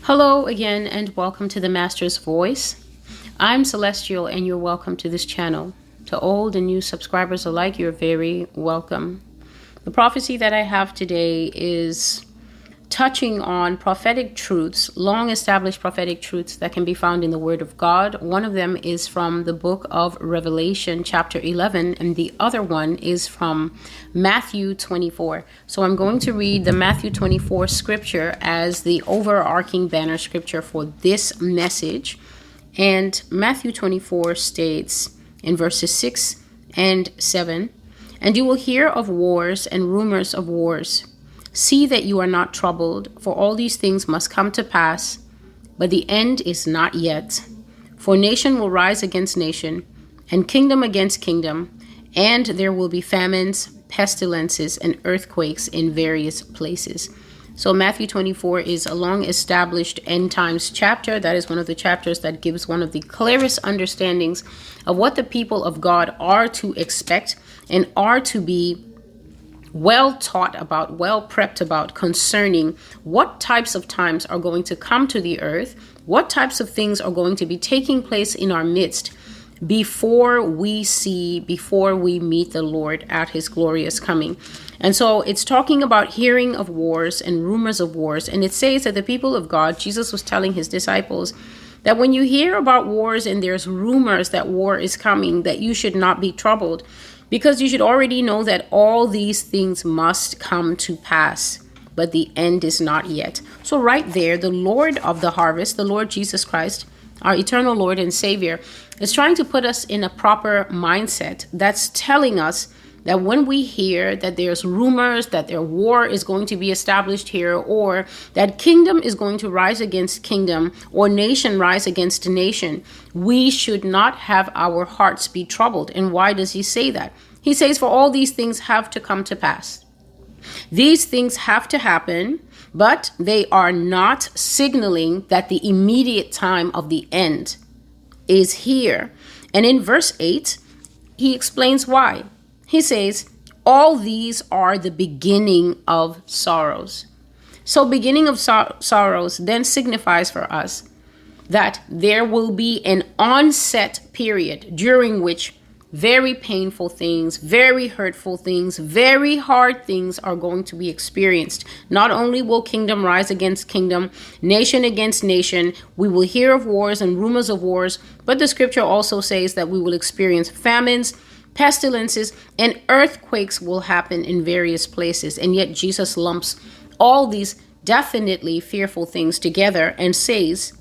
Hello again and welcome to the Master's Voice. I'm Celestial and you're welcome to this channel. To old and new subscribers alike, you're very welcome. The prophecy that I have today is touching on prophetic truths, long established prophetic truths that can be found in the Word of God. One of them is from the book of Revelation, chapter 11, and the other one is from Matthew 24. So I'm going to read the Matthew 24 scripture as the overarching banner scripture for this message. And Matthew 24 states in verses 6 and 7, "And you will hear of wars and rumors of wars. See that you are not troubled, for all these things must come to pass, but the end is not yet. For nation will rise against nation, and kingdom against kingdom, and there will be famines, pestilences, and earthquakes in various places." So Matthew 24 is a long-established end times chapter. That is one of the chapters that gives one of the clearest understandings of what the people of God are to expect and are to be well taught about, well prepped about concerning what types of times are going to come to the earth, what types of things are going to be taking place in our midst before we meet the Lord at his glorious coming. And so it's talking about hearing of wars and rumors of wars. And it says that the people of God, Jesus was telling his disciples that when you hear about wars and there's rumors that war is coming, that you should not be troubled, because you should already know that all these things must come to pass, but the end is not yet. So right there, the Lord of the harvest, the Lord Jesus Christ, our eternal Lord and Savior, is trying to put us in a proper mindset that's telling us that when we hear that there's rumors that their war is going to be established here, or that kingdom is going to rise against kingdom, or nation rise against nation, we should not have our hearts be troubled. And why does he say that? He says, for all these things have to come to pass. These things have to happen, but they are not signaling that the immediate time of the end is here. And in verse 8, he explains why. He says, all these are the beginning of sorrows. So beginning of sorrows then signifies for us that there will be an onset period during which very painful things, very hurtful things, very hard things are going to be experienced. Not only will kingdom rise against kingdom, nation against nation, we will hear of wars and rumors of wars, but the scripture also says that we will experience famines, pestilences, and earthquakes will happen in various places. And yet Jesus lumps all these definitely fearful things together and says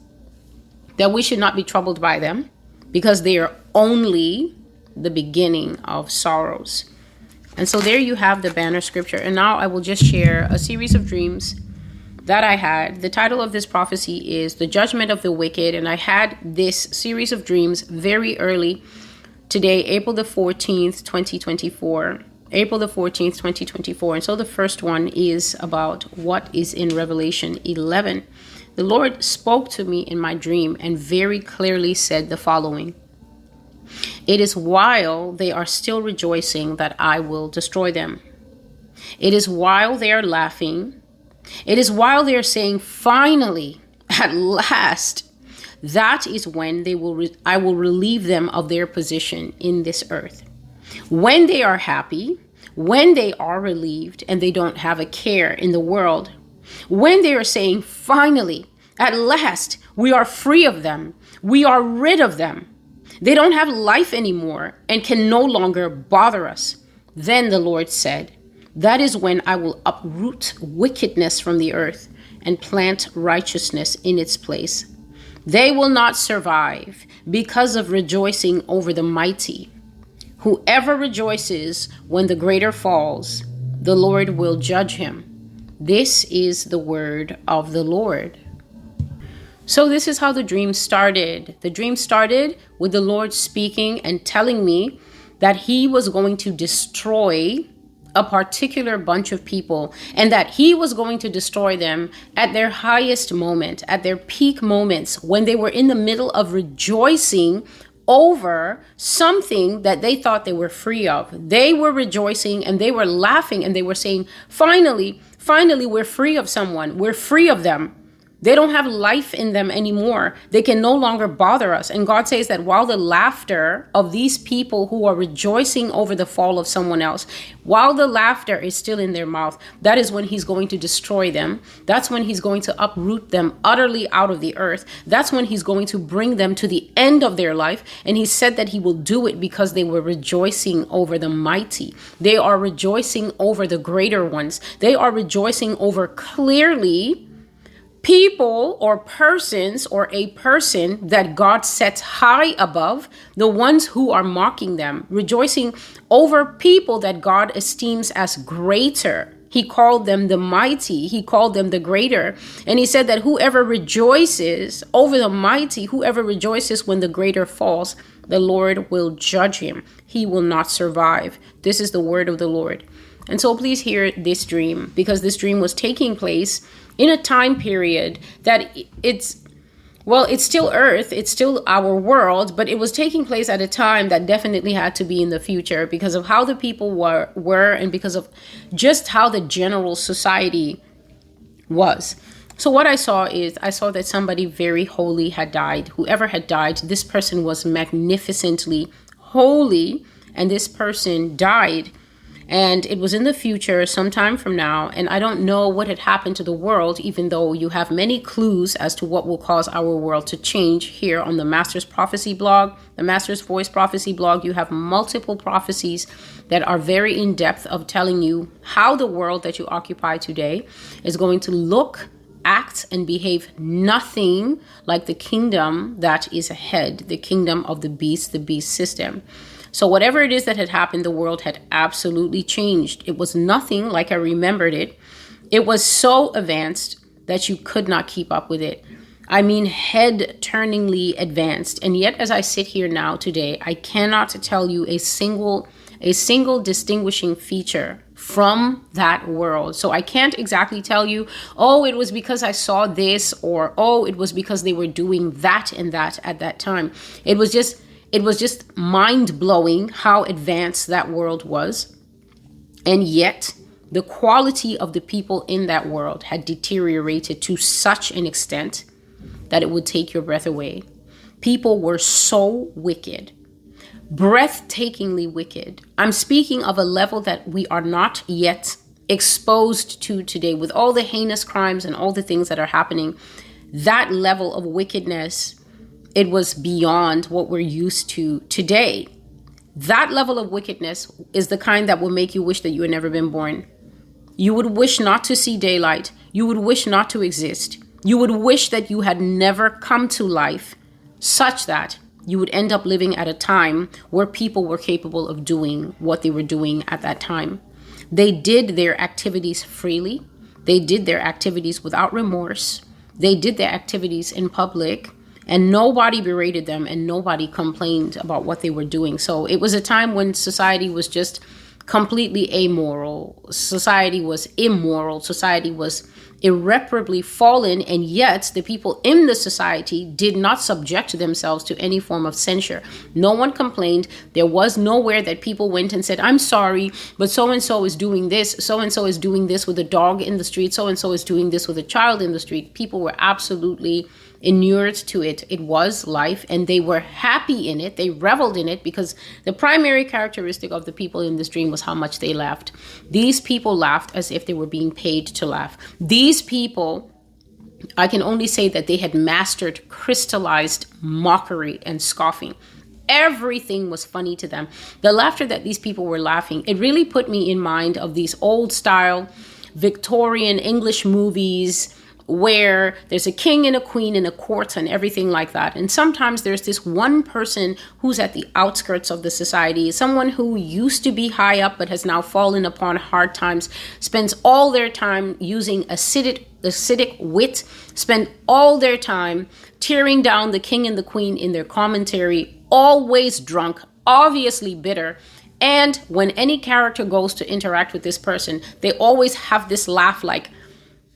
that we should not be troubled by them because they are only the beginning of sorrows. And so there you have the banner scripture. And now I will just share a series of dreams that I had. The title of this prophecy is The Judgment of the Wicked. And I had this series of dreams very early today, April the 14th, 2024. April the 14th, 2024. And so the first one is about what is in Revelation 11. The Lord spoke to me in my dream and very clearly said the following: "It is while they are still rejoicing that I will destroy them. It is while they are laughing. It is while they are saying, finally, at last, that is when I will relieve them of their position in this earth. When they are happy, when they are relieved and they don't have a care in the world, when they are saying, finally, at last, we are free of them, we are rid of them, they don't have life anymore and can no longer bother us, then the Lord said, that is when I will uproot wickedness from the earth and plant righteousness in its place. They will not survive because of rejoicing over the mighty. Whoever rejoices when the greater falls, the Lord will judge him. This is the word of the Lord." So this is how the dream started. The dream started with the Lord speaking and telling me that he was going to destroy a particular bunch of people, and that he was going to destroy them at their highest moment, at their peak moments, when they were in the middle of rejoicing over something that they thought they were free of. They were rejoicing and they were laughing and they were saying, finally, we're free of someone. We're free of them. They don't have life in them anymore. They can no longer bother us. And God says that while the laughter of these people who are rejoicing over the fall of someone else, while the laughter is still in their mouth, that is when he's going to destroy them. That's when he's going to uproot them utterly out of the earth. That's when he's going to bring them to the end of their life. And he said that he will do it because they were rejoicing over the mighty. They are rejoicing over the greater ones. They are rejoicing over clearly people or persons or a person that God sets high above the ones who are mocking them, rejoicing over people that God esteems as greater. He called them the mighty. He called them the greater. And he said that whoever rejoices over the mighty, whoever rejoices when the greater falls, the Lord will judge him. He will not survive. This is the word of the Lord. And so please hear this dream, because this dream was taking place in a time period that it's still Earth, it's still our world, but it was taking place at a time that definitely had to be in the future because of how the people were and because of just how the general society was. So what I saw that somebody very holy had died. Whoever had died, this person was magnificently holy, and this person died. And it was in the future, sometime from now. And I don't know what had happened to the world, even though you have many clues as to what will cause our world to change here on the Master's Prophecy blog, the Master's Voice Prophecy blog. You have multiple prophecies that are very in depth of telling you how the world that you occupy today is going to look, act, and behave nothing like the kingdom that is ahead, the kingdom of the beast system. So whatever it is that had happened, the world had absolutely changed. It was nothing like I remembered it. It was so advanced that you could not keep up with it. I mean, head-turningly advanced. And yet, as I sit here now today, I cannot tell you a single distinguishing feature from that world. So I can't exactly tell you, oh, it was because I saw this, or oh, it was because they were doing that and that at that time. It was just mind-blowing how advanced that world was. And yet, the quality of the people in that world had deteriorated to such an extent that it would take your breath away. People were so wicked, breathtakingly wicked. I'm speaking of a level that we are not yet exposed to today with all the heinous crimes and all the things that are happening. That level of wickedness, it was beyond what we're used to today. That level of wickedness is the kind that will make you wish that you had never been born. You would wish not to see daylight. You would wish not to exist. You would wish that you had never come to life, such that you would end up living at a time where people were capable of doing what they were doing at that time. They did their activities freely. They did their activities without remorse. They did their activities in public. And nobody berated them and nobody complained about what they were doing. So it was a time when society was just completely amoral. Society was immoral. Society was irreparably fallen. And yet the people in the society did not subject themselves to any form of censure. No one complained. There was nowhere that people went and said, I'm sorry, but so-and-so is doing this. So-and-so is doing this with a dog in the street. So-and-so is doing this with a child in the street. People were absolutely inured to it. It was life, and they were happy in it. They reveled in it, because the primary characteristic of the people in this dream was how much they laughed. These people laughed as if they were being paid to laugh. These people, I can only say that they had mastered crystallized mockery and scoffing. Everything was funny to them. The laughter that these people were laughing, it really put me in mind of these old style Victorian English movies where there's a king and a queen and a court and everything like that. And sometimes there's this one person who's at the outskirts of the society, someone who used to be high up but has now fallen upon hard times, spends all their time using acidic wit, spend all their time tearing down the king and the queen in their commentary, always drunk, obviously bitter. And when any character goes to interact with this person, they always have this laugh like,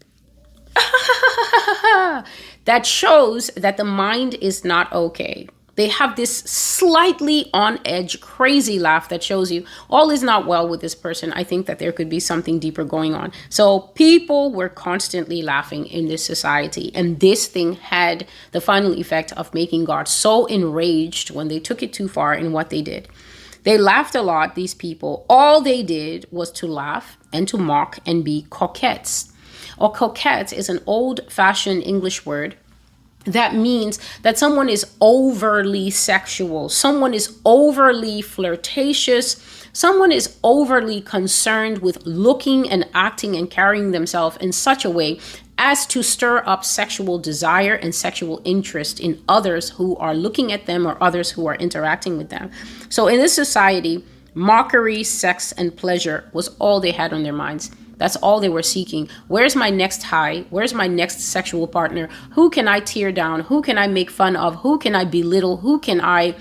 that shows that the mind is not okay. They have this slightly on edge, crazy laugh that shows you all is not well with this person. I think that there could be something deeper going on. So people were constantly laughing in this society. And this thing had the final effect of making God so enraged when they took it too far in what they did. They laughed a lot, these people. All they did was to laugh and to mock and be coquettes. Or coquette is an old-fashioned English word that means that someone is overly sexual, someone is overly flirtatious, someone is overly concerned with looking and acting and carrying themselves in such a way as to stir up sexual desire and sexual interest in others who are looking at them or others who are interacting with them. So in this society, mockery, sex, and pleasure was all they had on their minds. That's all they were seeking. Where's my next high? Where's my next sexual partner? Who can I tear down? Who can I make fun of? Who can I belittle? Who can I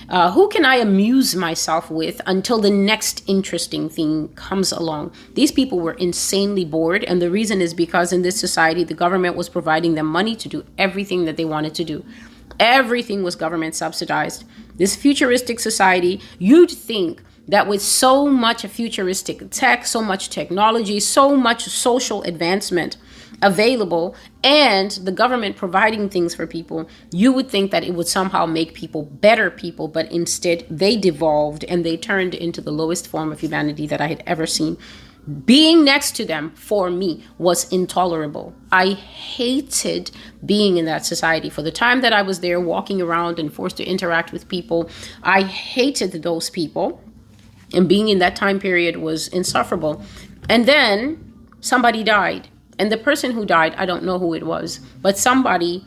amuse myself with until the next interesting thing comes along? These people were insanely bored. And the reason is because in this society, the government was providing them money to do everything that they wanted to do. Everything was government subsidized. This futuristic society, you'd think that with so much futuristic tech, so much technology, so much social advancement available, and the government providing things for people, you would think that it would somehow make people better people, but instead they devolved and they turned into the lowest form of humanity that I had ever seen. Being next to them, for me, was intolerable. I hated being in that society. For the time that I was there walking around and forced to interact with people, I hated those people. And being in that time period was insufferable. And then somebody died. And the person who died, I don't know who it was, but somebody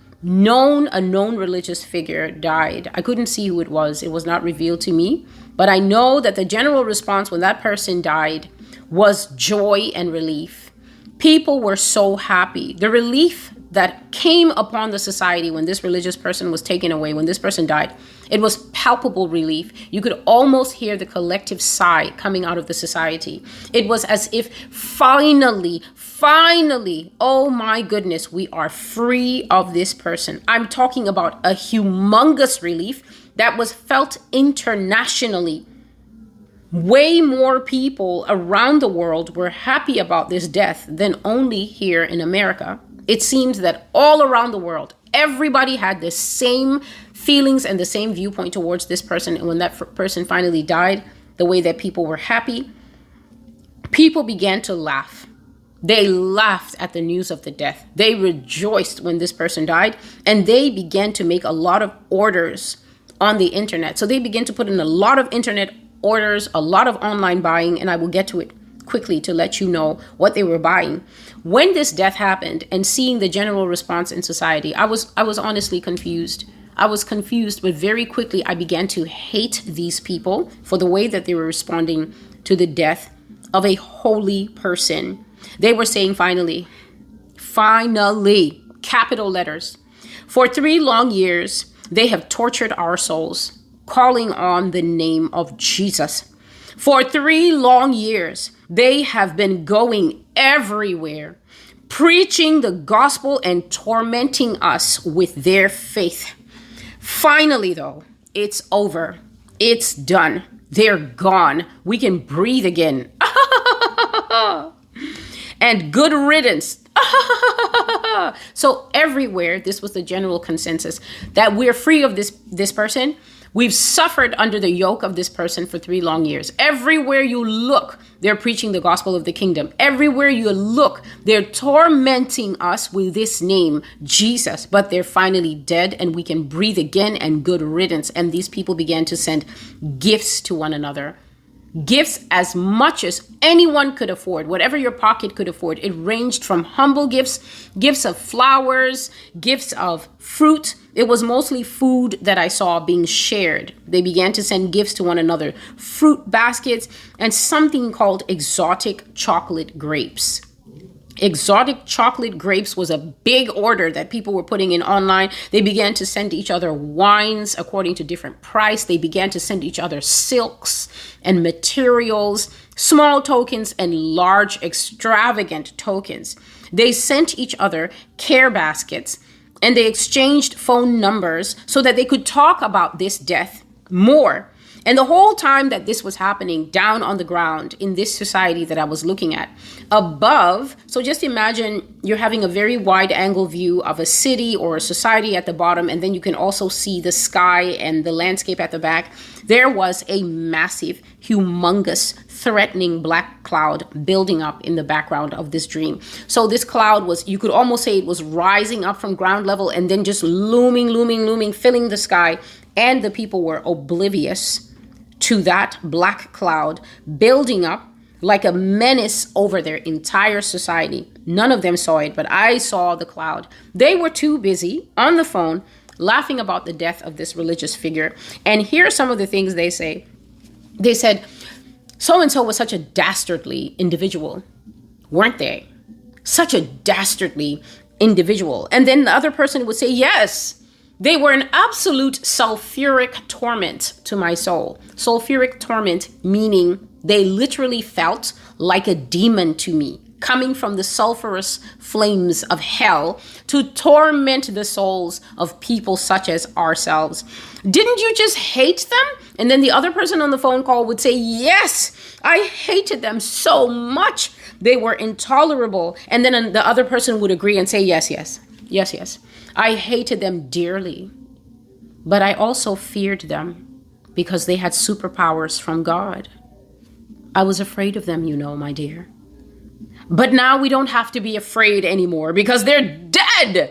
a known religious figure died. I couldn't see who it was. It was not revealed to me. But I know that the general response when that person died was joy and relief. People were so happy. The relief that came upon the society when this religious person was taken away, when this person died, it was palpable relief. You could almost hear the collective sigh coming out of the society. It was as if finally, oh my goodness, we are free of this person. I'm talking about a humongous relief that was felt internationally. Way more people around the world were happy about this death than only here in America. It seems that all around the world, everybody had the same feelings and the same viewpoint towards this person. And when that person finally died, the way that people were happy, people began to laugh. They laughed at the news of the death. They rejoiced when this person died, and they began to make a lot of orders on the internet. So they began to put in a lot of internet orders, a lot of online buying, and I will get to it quickly to let you know what they were buying. When this death happened and seeing the general response in society, I was honestly confused. I was confused, but very quickly I began to hate these people for the way that they were responding to the death of a holy person. They were saying finally, capital letters. For 3 long years, they have tortured our souls, calling on the name of Jesus. For 3 long years, they have been going everywhere, preaching the gospel and tormenting us with their faith. Finally, though, it's over. It's done. They're gone. We can breathe again. And good riddance. So everywhere, this was the general consensus, that we're free of this person. We've suffered under the yoke of this person for 3 long years. Everywhere you look, they're preaching the gospel of the kingdom. Everywhere you look, they're tormenting us with this name, Jesus. But they're finally dead and we can breathe again, and good riddance. And these people began to send gifts to one another. Gifts as much as anyone could afford, whatever your pocket could afford. It ranged from humble gifts, gifts of flowers, gifts of fruit. It was mostly food that I saw being shared. They began to send gifts to one another, fruit baskets, and something called exotic chocolate grapes. Exotic chocolate grapes was a big order that people were putting in online. They began to send each other wines according to different price. They began to send each other silks and materials, small tokens and large extravagant tokens. They sent each other care baskets, and they exchanged phone numbers so that they could talk about this death more. And the whole time that this was happening down on the ground in this society that I was looking at, above, so just imagine you're having a very wide angle view of a city or a society at the bottom, and then you can also see the sky and the landscape at the back. There was a massive, humongous, threatening black cloud building up in the background of this dream. So this cloud was, you could almost say it was rising up from ground level and then just looming, filling the sky. And the people were oblivious to that black cloud building up like a menace over their entire society. None of them saw it, but I saw the cloud. They were too busy on the phone laughing about the death of this religious figure. And here are some of the things they say. They said, so-and-so was such a dastardly individual, weren't they? Such a dastardly individual. And then the other person would say, yes, they were an absolute sulfuric torment to my soul. Sulfuric torment meaning they literally felt like a demon to me, coming from the sulfurous flames of hell to torment the souls of people such as ourselves. Didn't you just hate them? And then the other person on the phone call would say, yes, I hated them so much. They were intolerable. And then the other person would agree and say, yes. I hated them dearly, but I also feared them because they had superpowers from God. I was afraid of them, my dear. But now we don't have to be afraid anymore because they're dead.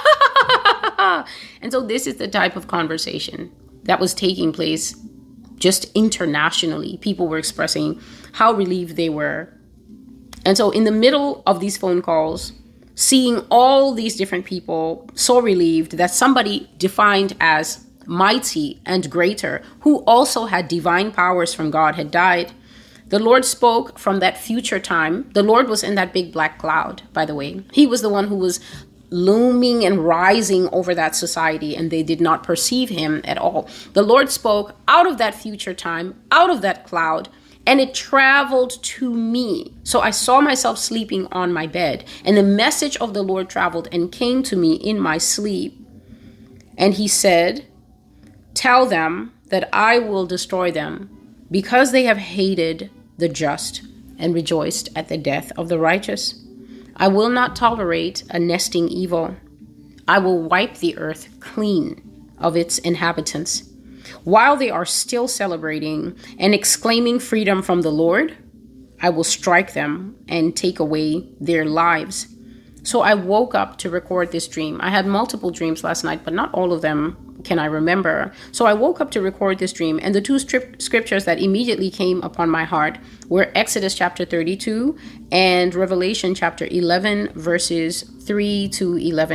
And so this is the type of conversation that was taking place just internationally. People were expressing how relieved they were. And so in the middle of these phone calls, seeing all these different people so relieved that somebody defined as mighty and greater, who also had divine powers from God, had died. The Lord spoke from that future time. The Lord was in that big black cloud, by the way. He was the one who was looming and rising over that society, and they did not perceive him at all. The Lord spoke out of that future time, out of that cloud, and it traveled to me. So I saw myself sleeping on my bed, and the message of the Lord traveled and came to me in my sleep. And he said, tell them that I will destroy them because they have hated the just and rejoiced at the death of the righteous. I will not tolerate a nesting evil. I will wipe the earth clean of its inhabitants. While they are still celebrating and exclaiming freedom from the Lord, I will strike them and take away their lives. So I woke up to record this dream. I had multiple dreams last night, but not all of them can I remember. So I woke up to record this dream, and the two scriptures that immediately came upon my heart were Exodus chapter 32 and Revelation chapter 11, verses 3 to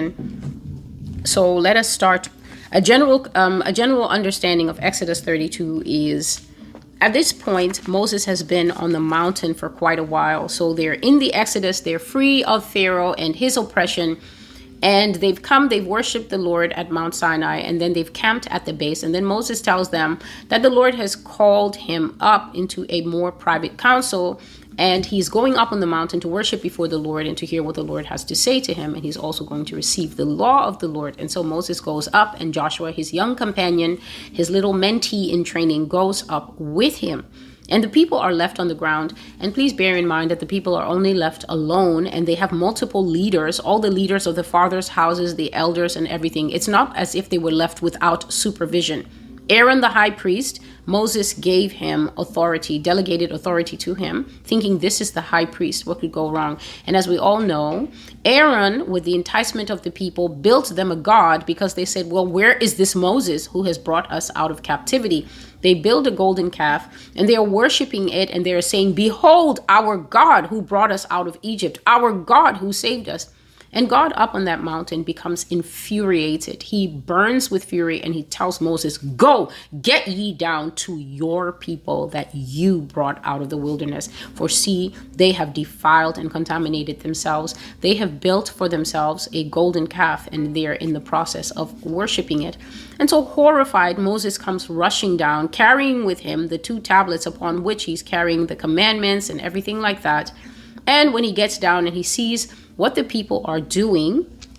11. So let us start. A general understanding of Exodus 32 is, at this point, Moses has been on the mountain for quite a while. So they're in the Exodus, they're free of Pharaoh and his oppression, and they've worshiped the Lord at Mount Sinai, and then they've camped at the base. And then Moses tells them that the Lord has called him up into a more private council, and he's going up on the mountain to worship before the Lord and to hear what the Lord has to say to him. And he's also going to receive the law of the Lord. And so Moses goes up, and Joshua, his young companion, his little mentee in training, goes up with him. And the people are left on the ground. And please bear in mind that the people are only left alone, and they have multiple leaders, all the leaders of the fathers' houses, the elders and everything. It's not as if they were left without supervision. Aaron, the high priest, Moses gave him authority, delegated authority to him, thinking this is the high priest. What could go wrong? And as we all know, Aaron, with the enticement of the people, built them a god because they said, well, where is this Moses who has brought us out of captivity? They build a golden calf, and they are worshiping it, and they are saying, behold, our God who brought us out of Egypt, our God who saved us. And God up on that mountain becomes infuriated. He burns with fury, and he tells Moses, go, get ye down to your people that you brought out of the wilderness. For see, they have defiled and contaminated themselves. They have built for themselves a golden calf, and they are in the process of worshiping it. And so horrified, Moses comes rushing down, carrying with him the 2 tablets upon which he's carrying the commandments and everything like that. And when he gets down and he sees what the people are doing,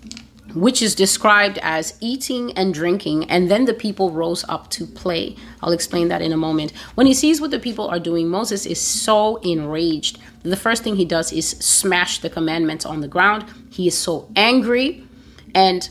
which is described as eating and drinking, and then the people rose up to play. I'll explain that in a moment. When he sees what the people are doing, Moses is so enraged. The first thing he does is smash the commandments on the ground. He is so angry. And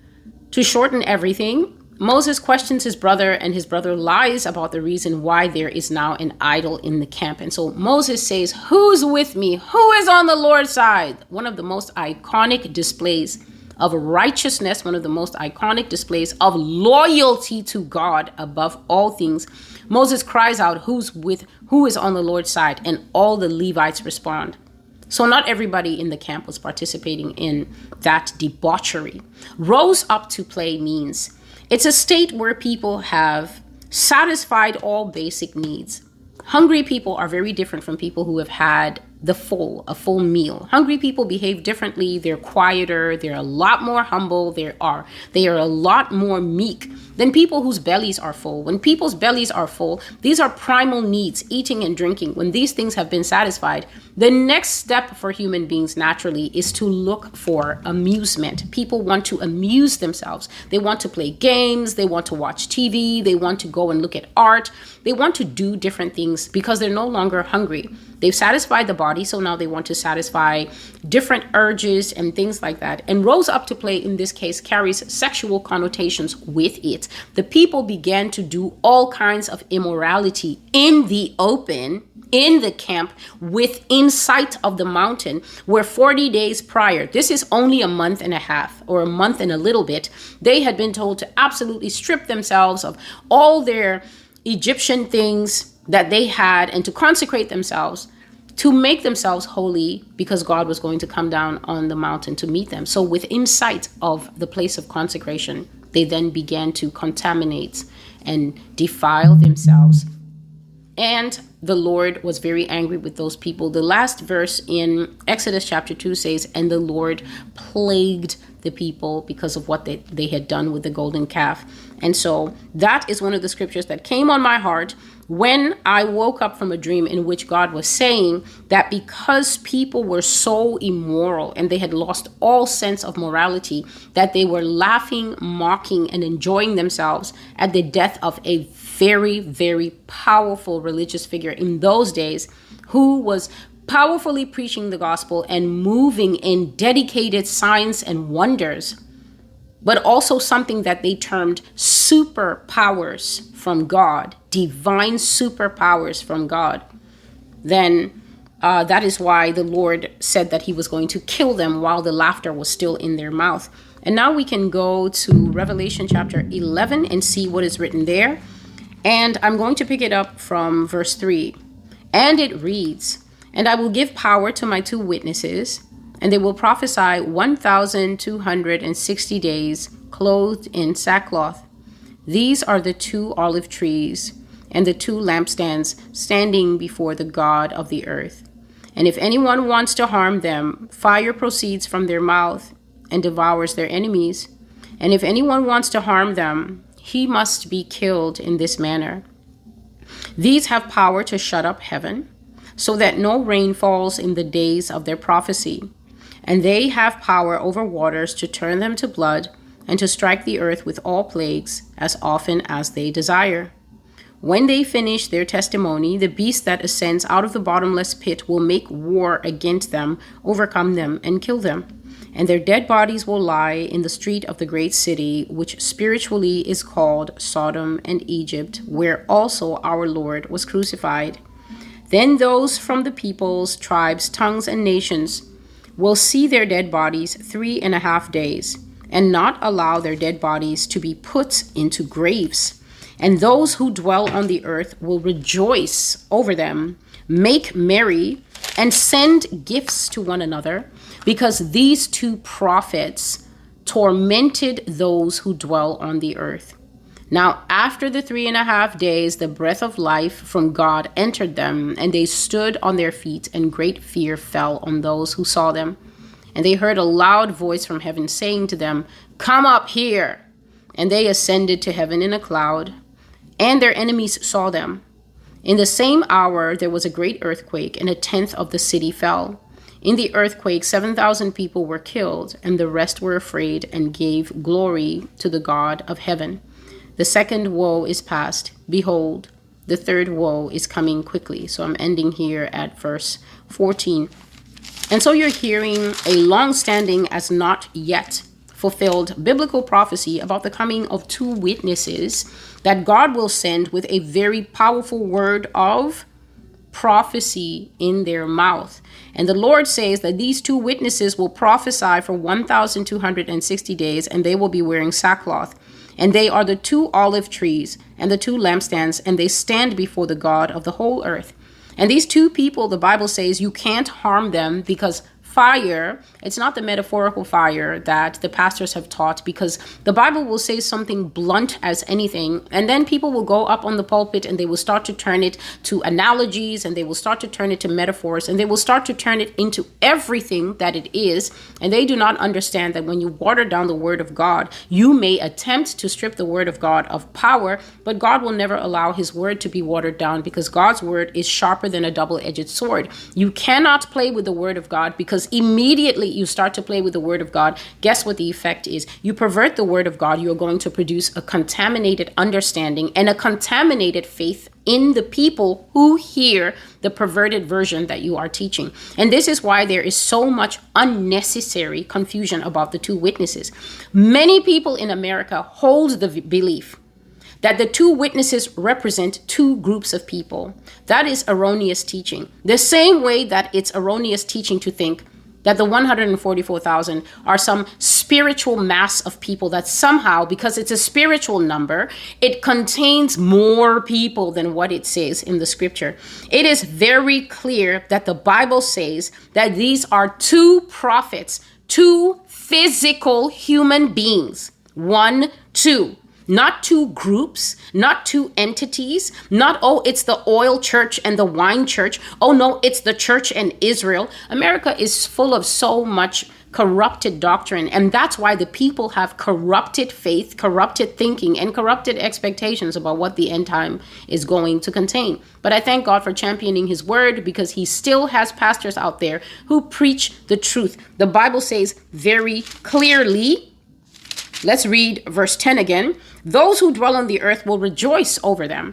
to shorten everything, Moses questions his brother, and his brother lies about the reason why there is now an idol in the camp. And so Moses says, "Who's with me? Who is on the Lord's side?" One of the most iconic displays of righteousness, one of the most iconic displays of loyalty to God above all things. Moses cries out, who is on the Lord's side? And all the Levites respond. So not everybody in the camp was participating in that debauchery. Rose up to play means it's a state where people have satisfied all basic needs. Hungry people are very different from people who have had a full meal. Hungry people behave differently. They're quieter. They're a lot more humble. They are a lot more meek than people whose bellies are full. When people's bellies are full, these are primal needs, eating and drinking. When these things have been satisfied, the next step for human beings naturally is to look for amusement. People want to amuse themselves. They want to play games. They want to watch TV. They want to go and look at art. They want to do different things because they're no longer hungry. They've satisfied the body, so now they want to satisfy different urges and things like that. And rose up to play in this case carries sexual connotations with it. The people began to do all kinds of immorality in the open, in the camp, within sight of the mountain, where 40 days prior, this is only a month and a half or a month and a little bit, they had been told to absolutely strip themselves of all their Egyptian things that they had and to consecrate themselves, to make themselves holy, because God was going to come down on the mountain to meet them. So within sight of the place of consecration, they then began to contaminate and defile themselves. And the Lord was very angry with those people. The last verse in Exodus chapter 2 says, "And the Lord plagued the people because of what they had done with the golden calf." And so that is one of the scriptures that came on my heart when I woke up from a dream in which God was saying that because people were so immoral and they had lost all sense of morality, that they were laughing, mocking, and enjoying themselves at the death of a very, very powerful religious figure in those days who was powerfully preaching the gospel and moving in dedicated signs and wonders, but also something that they termed superpowers from God, divine superpowers from God. Then that is why the Lord said that he was going to kill them while the laughter was still in their mouth. And now we can go to Revelation chapter 11 and see what is written there. And I'm going to pick it up from verse 3. And it reads, "And I will give power to my 2 witnesses, and they will prophesy 1,260 days, clothed in sackcloth. These are the 2 olive trees and the 2 lampstands standing before the God of the earth. And if anyone wants to harm them, fire proceeds from their mouth and devours their enemies. And if anyone wants to harm them, he must be killed in this manner. These have power to shut up heaven, so that no rain falls in the days of their prophecy. And they have power over waters to turn them to blood, and to strike the earth with all plagues as often as they desire. When they finish their testimony, the beast that ascends out of the bottomless pit will make war against them, overcome them, and kill them. And their dead bodies will lie in the street of the great city, which spiritually is called Sodom and Egypt, where also our Lord was crucified. Then those from the peoples, tribes, tongues, and nations will see their dead bodies 3.5 days, and not allow their dead bodies to be put into graves. And those who dwell on the earth will rejoice over them, make merry, and send gifts to one another, because these 2 prophets tormented those who dwell on the earth. Now, after the 3.5 days, the breath of life from God entered them, and they stood on their feet, and great fear fell on those who saw them. And they heard a loud voice from heaven saying to them, 'Come up here.' And they ascended to heaven in a cloud, and their enemies saw them. In the same hour there was a great earthquake, and 1/10 of the city fell. In the earthquake, 7,000 people were killed, and the rest were afraid and gave glory to the God of heaven. The second woe is past. Behold, the third woe is coming quickly. So I'm ending here at verse 14. And so you're hearing a long-standing, as not yet fulfilled biblical prophecy about the coming of two witnesses that God will send with a very powerful word of prophecy in their mouth. And the Lord says that these two witnesses will prophesy for 1,260 days, and they will be wearing sackcloth. And they are the two olive trees and the two lampstands, and they stand before the God of the whole earth. And these two people, the Bible says, you can't harm them because fire, it's not the metaphorical fire that the pastors have taught, because the Bible will say something blunt as anything, and then people will go up on the pulpit and they will start to turn it to analogies, and they will start to turn it to metaphors, and they will start to turn it into everything that it is. And they do not understand that when you water down the word of God, you may attempt to strip the word of God of power, but God will never allow his word to be watered down, because God's word is sharper than a double-edged sword. You cannot play with the word of God, because immediately you start to play with the word of God, guess what the effect is? You pervert the word of God, you are going to produce a contaminated understanding and a contaminated faith in the people who hear the perverted version that you are teaching. And this is why there is so much unnecessary confusion about the two witnesses. Many people in America hold the belief that the two witnesses represent two groups of people. That is erroneous teaching. The same way that it's erroneous teaching to think that the 144,000 are some spiritual mass of people that somehow, because it's a spiritual number, it contains more people than what it says in the scripture. It is very clear that the Bible says that these are two prophets, two physical human beings. 1, 2. Not two groups, not two entities, not, oh, it's the oil church and the wine church. Oh, no, it's the church and Israel. America is full of so much corrupted doctrine. And that's why the people have corrupted faith, corrupted thinking, and corrupted expectations about what the end time is going to contain. But I thank God for championing his word, because he still has pastors out there who preach the truth. The Bible says very clearly, let's read verse 10 again. Those who dwell on the earth will rejoice over them,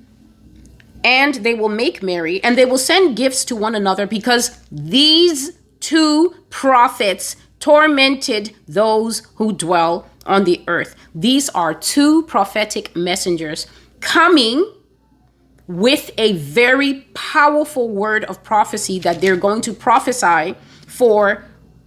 and they will make merry, and they will send gifts to one another, because these two prophets tormented those who dwell on the earth. These are two prophetic messengers coming with a very powerful word of prophecy that they're going to prophesy for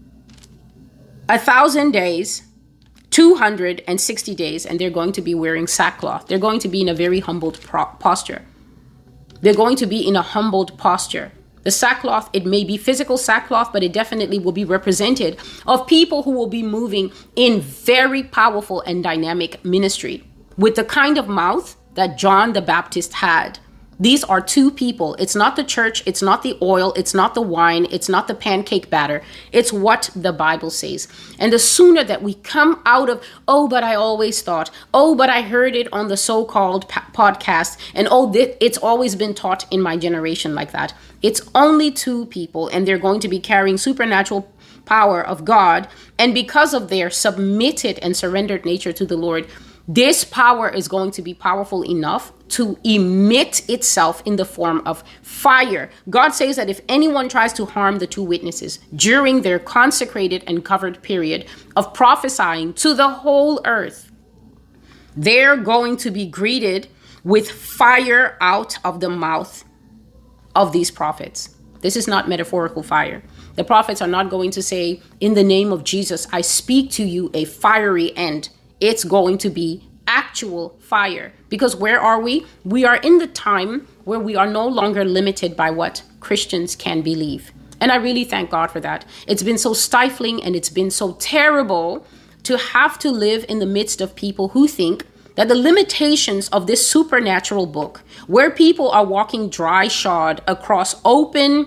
1,000 days, 260 days, and they're going to be wearing sackcloth. They're going to be in a very humbled posture. They're going to be in a humbled posture. The sackcloth, it may be physical sackcloth, but it definitely will be represented of people who will be moving in very powerful and dynamic ministry with the kind of mouth that John the Baptist had. These are two people. It's not the church. It's not the oil. It's not the wine. It's not the pancake batter. It's what the Bible says. And the sooner that we come out of, oh, but I always thought, oh, but I heard it on the so-called podcast, and oh, it's always been taught in my generation like that. It's only two people, and they're going to be carrying supernatural power of God. And because of their submitted and surrendered nature to the Lord, this power is going to be powerful enough to emit itself in the form of fire. God says that if anyone tries to harm the two witnesses during their consecrated and covered period of prophesying to the whole earth, they're going to be greeted with fire out of the mouth of these prophets. This is not metaphorical fire. The prophets are not going to say, in the name of Jesus, I speak to you a fiery end. It's going to be actual fire. Because where are we? We are in the time where we are no longer limited by what Christians can believe. And I really thank God for that. It's been so stifling and it's been so terrible to have to live in the midst of people who think that the limitations of this supernatural book, where people are walking dry shod across open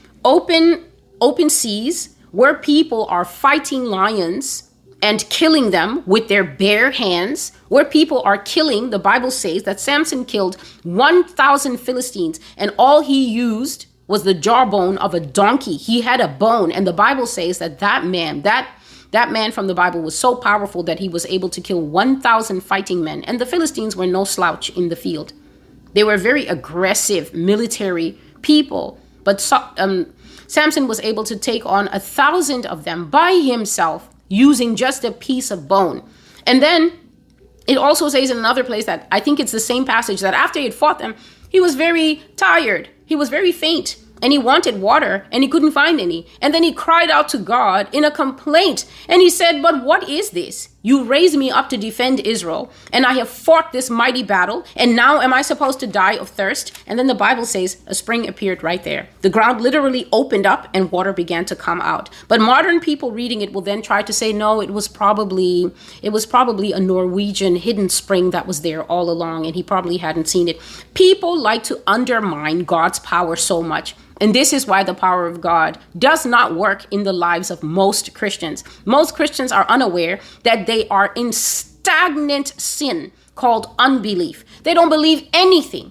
seas, where people are fighting lions and killing them with their bare hands, where people are killing, the Bible says that Samson killed 1,000 Philistines, and all he used was the jawbone of a donkey. He had a bone. And the Bible says that that man from the Bible was so powerful that he was able to kill 1,000 fighting men. And the Philistines were no slouch in the field. They were very aggressive military people. But Samson was able to take on 1,000 of them by himself using just a piece of bone. And then it also says in another place that I think it's the same passage that after he had fought them, he was very tired. He was very faint. And he wanted water and he couldn't find any. And then he cried out to God in a complaint. And he said, but what is this? You raised me up to defend Israel. And I have fought this mighty battle. And now am I supposed to die of thirst? And then the Bible says a spring appeared right there. The ground literally opened up and water began to come out. But modern people reading it will then try to say, no, it was probably a Norwegian hidden spring that was there all along. And he probably hadn't seen it. People like to undermine God's power so much. And this is why the power of God does not work in the lives of most Christians. Most Christians are unaware that they are in stagnant sin called unbelief. They don't believe anything.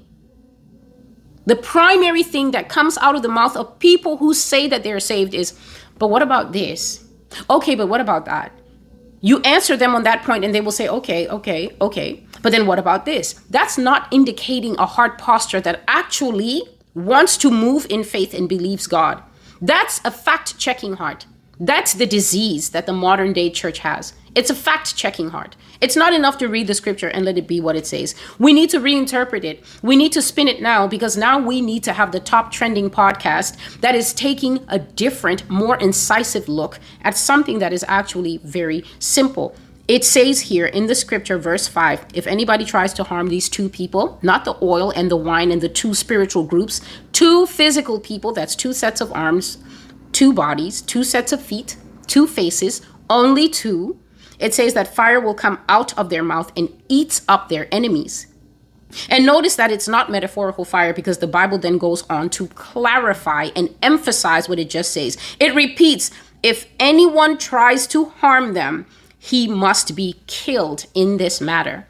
The primary thing that comes out of the mouth of people who say that they're saved is, but what about this? Okay, but what about that? You answer them on that point and they will say, okay. But then what about this? That's not indicating a heart posture that actually wants to move in faith and believes God. That's a fact-checking heart. That's the disease that the modern day church has. It's a fact-checking heart. It's not enough to read the scripture and let it be what it says. We need to reinterpret it. We need to spin it now because now we need to have the top trending podcast that is taking a different, more incisive look at something that is actually very simple. It says here in the scripture, verse 5, if anybody tries to harm these two people, not the oil and the wine and the two spiritual groups, two physical people, that's two sets of arms, two bodies, two sets of feet, two faces, only two. It says that fire will come out of their mouth and eats up their enemies. And notice that it's not metaphorical fire because the Bible then goes on to clarify and emphasize what it just says. It repeats, if anyone tries to harm them, he must be killed in this manner.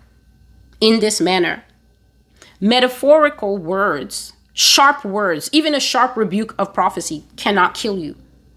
Metaphorical words, sharp words, even a sharp rebuke of prophecy cannot kill you.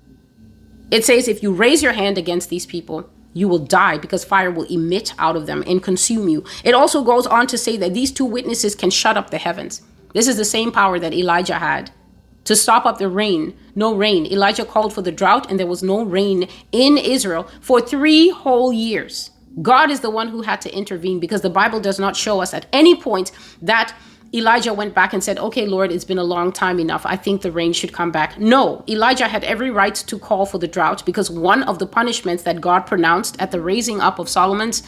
It says if you raise your hand against these people, you will die because fire will emit out of them and consume you. It also goes on to say that these two witnesses can shut up the heavens. This is the same power that Elijah had to stop up the rain. No rain. Elijah called for the drought and there was no rain in Israel for 3 whole years. God is the one who had to intervene because the Bible does not show us at any point that Elijah went back and said, okay, Lord, it's been a long time enough. I think the rain should come back. No, Elijah had every right to call for the drought because one of the punishments that God pronounced at the raising up of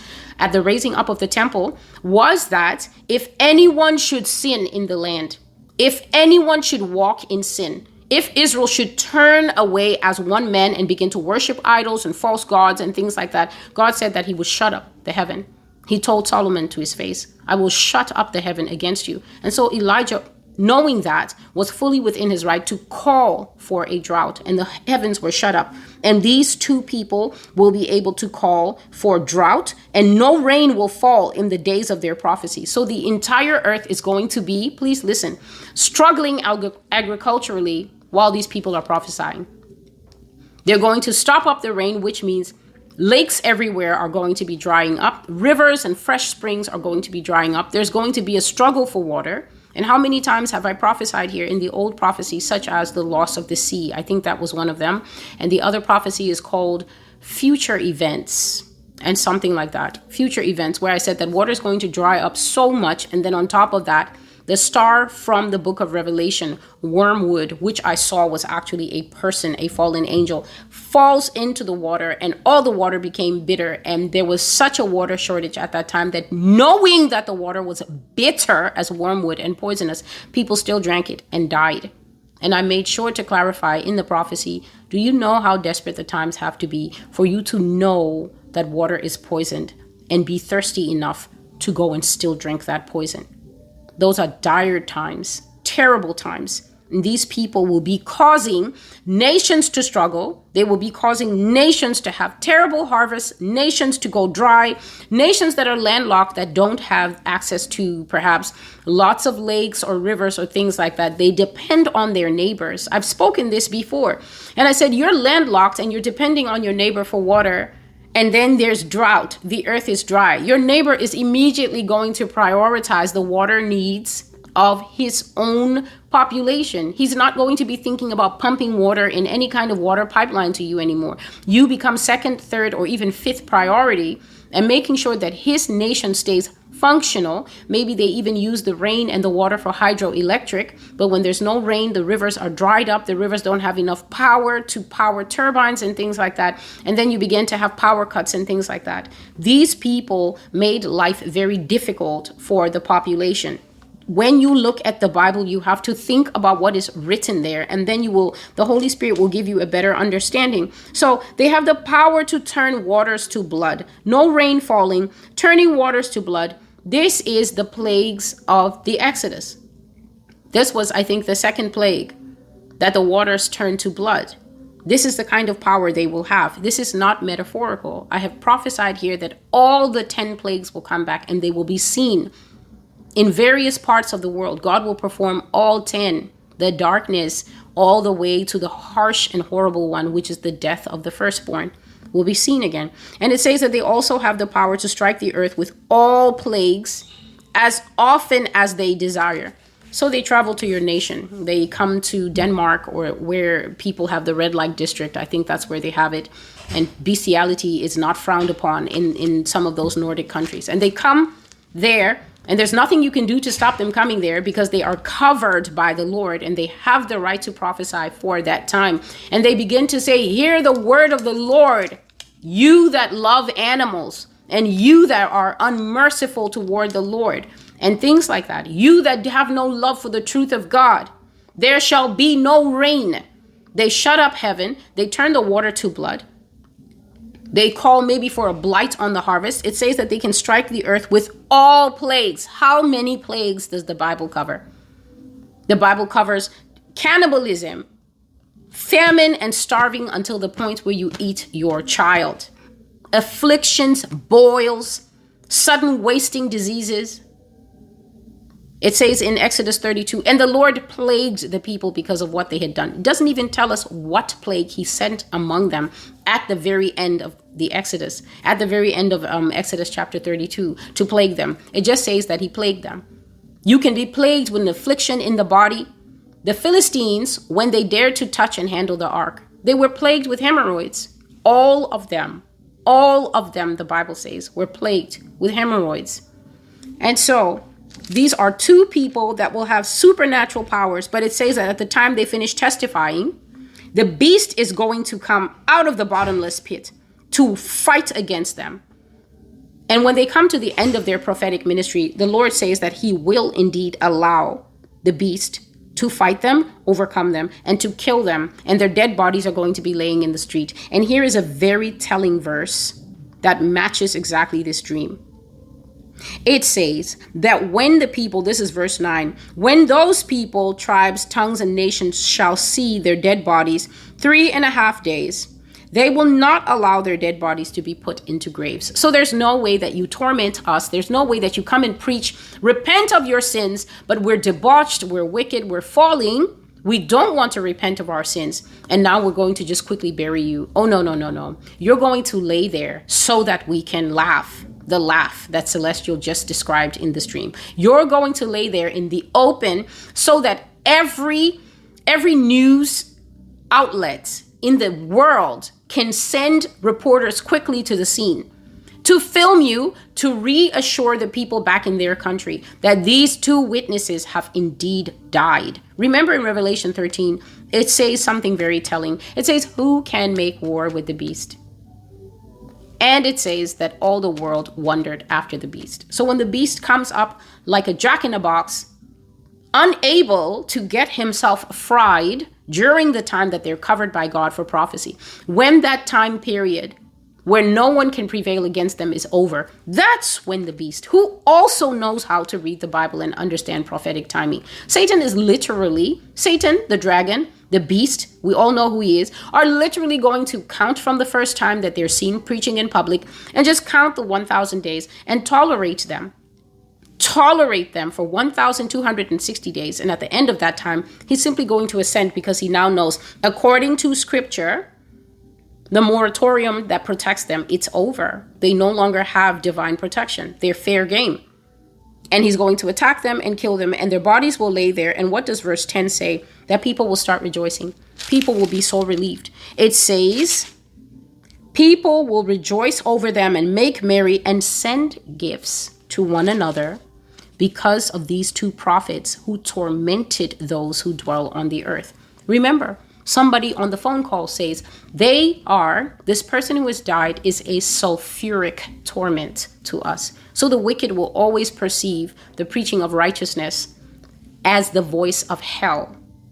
the temple was that if anyone should sin in the land, if anyone should walk in sin, if Israel should turn away as one man and begin to worship idols and false gods and things like that, God said that he would shut up the heaven. He told Solomon to his face, I will shut up the heaven against you. And so Elijah, knowing that, was fully within his right to call for a drought, and the heavens were shut up. And these two people will be able to call for drought, and no rain will fall in the days of their prophecy. So the entire earth is going to be, please listen, struggling agriculturally while these people are prophesying. They're going to stop up the rain, which means lakes everywhere are going to be drying up. Rivers and fresh springs are going to be drying up. There's going to be a struggle for water. And how many times have I prophesied here in the old prophecies, such as the loss of the sea? I think that was one of them. And the other prophecy is called future events and something like that. Future events, where I said that water is going to dry up so much. And then on top of that, the star from the book of Revelation, Wormwood, which I saw was actually a person, a fallen angel, falls into the water and all the water became bitter. And there was such a water shortage at that time that knowing that the water was bitter as wormwood and poisonous, people still drank it and died. And I made sure to clarify in the prophecy, do you know how desperate the times have to be for you to know that water is poisoned and be thirsty enough to go and still drink that poison? Those are dire times, terrible times. These people will be causing nations to struggle. They will be causing nations to have terrible harvests, nations to go dry, nations that are landlocked, that don't have access to perhaps lots of lakes or rivers or things like that. They depend on their neighbors. I've spoken this before. And I said, you're landlocked and you're depending on your neighbor for water. And then there's drought. The earth is dry. Your neighbor is immediately going to prioritize the water needs of his own population. He's not going to be thinking about pumping water in any kind of water pipeline to you anymore. You become second, third, or even fifth priority, and making sure that his nation stays functional. Maybe they even use the rain and the water for hydroelectric, but when there's no rain, the rivers are dried up. The rivers don't have enough power to power turbines and things like that. And then you begin to have power cuts and things like that. These people made life very difficult for the population. When you look at the Bible, you have to think about what is written there, and then the Holy Spirit will give you a better understanding. So they have the power to turn waters to blood. No rain falling, turning waters to blood. This is the plagues of the Exodus. This was, I think, the second plague, that the waters turned to blood. This is the kind of power they will have. This is not metaphorical. I have prophesied here that all the 10 plagues will come back and they will be seen in various parts of the world. God will perform all 10, the darkness, all the way to the harsh and horrible one, which is the death of the firstborn, will be seen again. And it says that they also have the power to strike the earth with all plagues as often as they desire. So they travel to your nation. They come to Denmark, or where people have the red light district. I think that's where they have it. And bestiality is not frowned upon in some of those Nordic countries. And they come there, and there's nothing you can do to stop them coming there, because they are covered by the Lord and they have the right to prophesy for that time. And they begin to say, hear the word of the Lord, you that love animals and you that are unmerciful toward the Lord, and things like that. You that have no love for the truth of God, there shall be no rain. They shut up heaven. They turn the water to blood. They call maybe for a blight on the harvest. It says that they can strike the earth with all plagues. How many plagues does the Bible cover? The Bible covers cannibalism, famine, and starving until the point where you eat your child. Afflictions, boils, sudden wasting diseases. It says in Exodus 32, and the Lord plagued the people because of what they had done. It doesn't even tell us what plague he sent among them at the very end of the Exodus, at the very end of Exodus chapter 32, to plague them. It just says that he plagued them. You can be plagued with an affliction in the body. The Philistines, when they dared to touch and handle the ark, they were plagued with hemorrhoids. All of them, the Bible says, were plagued with hemorrhoids. And so these are two people that will have supernatural powers, but it says that at the time they finish testifying, the beast is going to come out of the bottomless pit to fight against them. And when they come to the end of their prophetic ministry, the Lord says that he will indeed allow the beast to fight them, overcome them, and to kill them. And their dead bodies are going to be laying in the street. And here is a very telling verse that matches exactly this dream. It says that when the people, this is verse 9, when those people, tribes, tongues, and nations shall see their dead bodies 3.5 days, they will not allow their dead bodies to be put into graves. So there's no way that you torment us. There's no way that you come and preach, repent of your sins, but we're debauched, we're wicked, we're falling. We don't want to repent of our sins. And now we're going to just quickly bury you. Oh, no. You're going to lay there so that we can laugh. The laugh that Celestial just described in this dream. You're going to lay there in the open so that every news outlet in the world can send reporters quickly to the scene to film you, to reassure the people back in their country that these two witnesses have indeed died. Remember in Revelation 13, it says something very telling. It says, who can make war with the beast? And it says that all the world wondered after the beast. So when the beast comes up like a jack-in-a-box, unable to get himself fried during the time that they're covered by God for prophecy, when that time period, where no one can prevail against them, is over. That's when the beast, who also knows how to read the Bible and understand prophetic timing. Satan, the dragon, the beast, we all know who he is, are literally going to count from the first time that they're seen preaching in public and just count the 1,000 days and tolerate them for 1,260 days. And at the end of that time, he's simply going to ascend, because he now knows, according to scripture, the moratorium that protects them, it's over. They no longer have divine protection. They're fair game. And he's going to attack them and kill them, and their bodies will lay there. And what does verse 10 say? That people will start rejoicing. People will be so relieved. It says, people will rejoice over them and make merry and send gifts to one another because of these two prophets who tormented those who dwell on the earth. Remember, somebody on the phone call says this person who has died is a sulfuric torment to us. So the wicked will always perceive the preaching of righteousness as the voice of hell.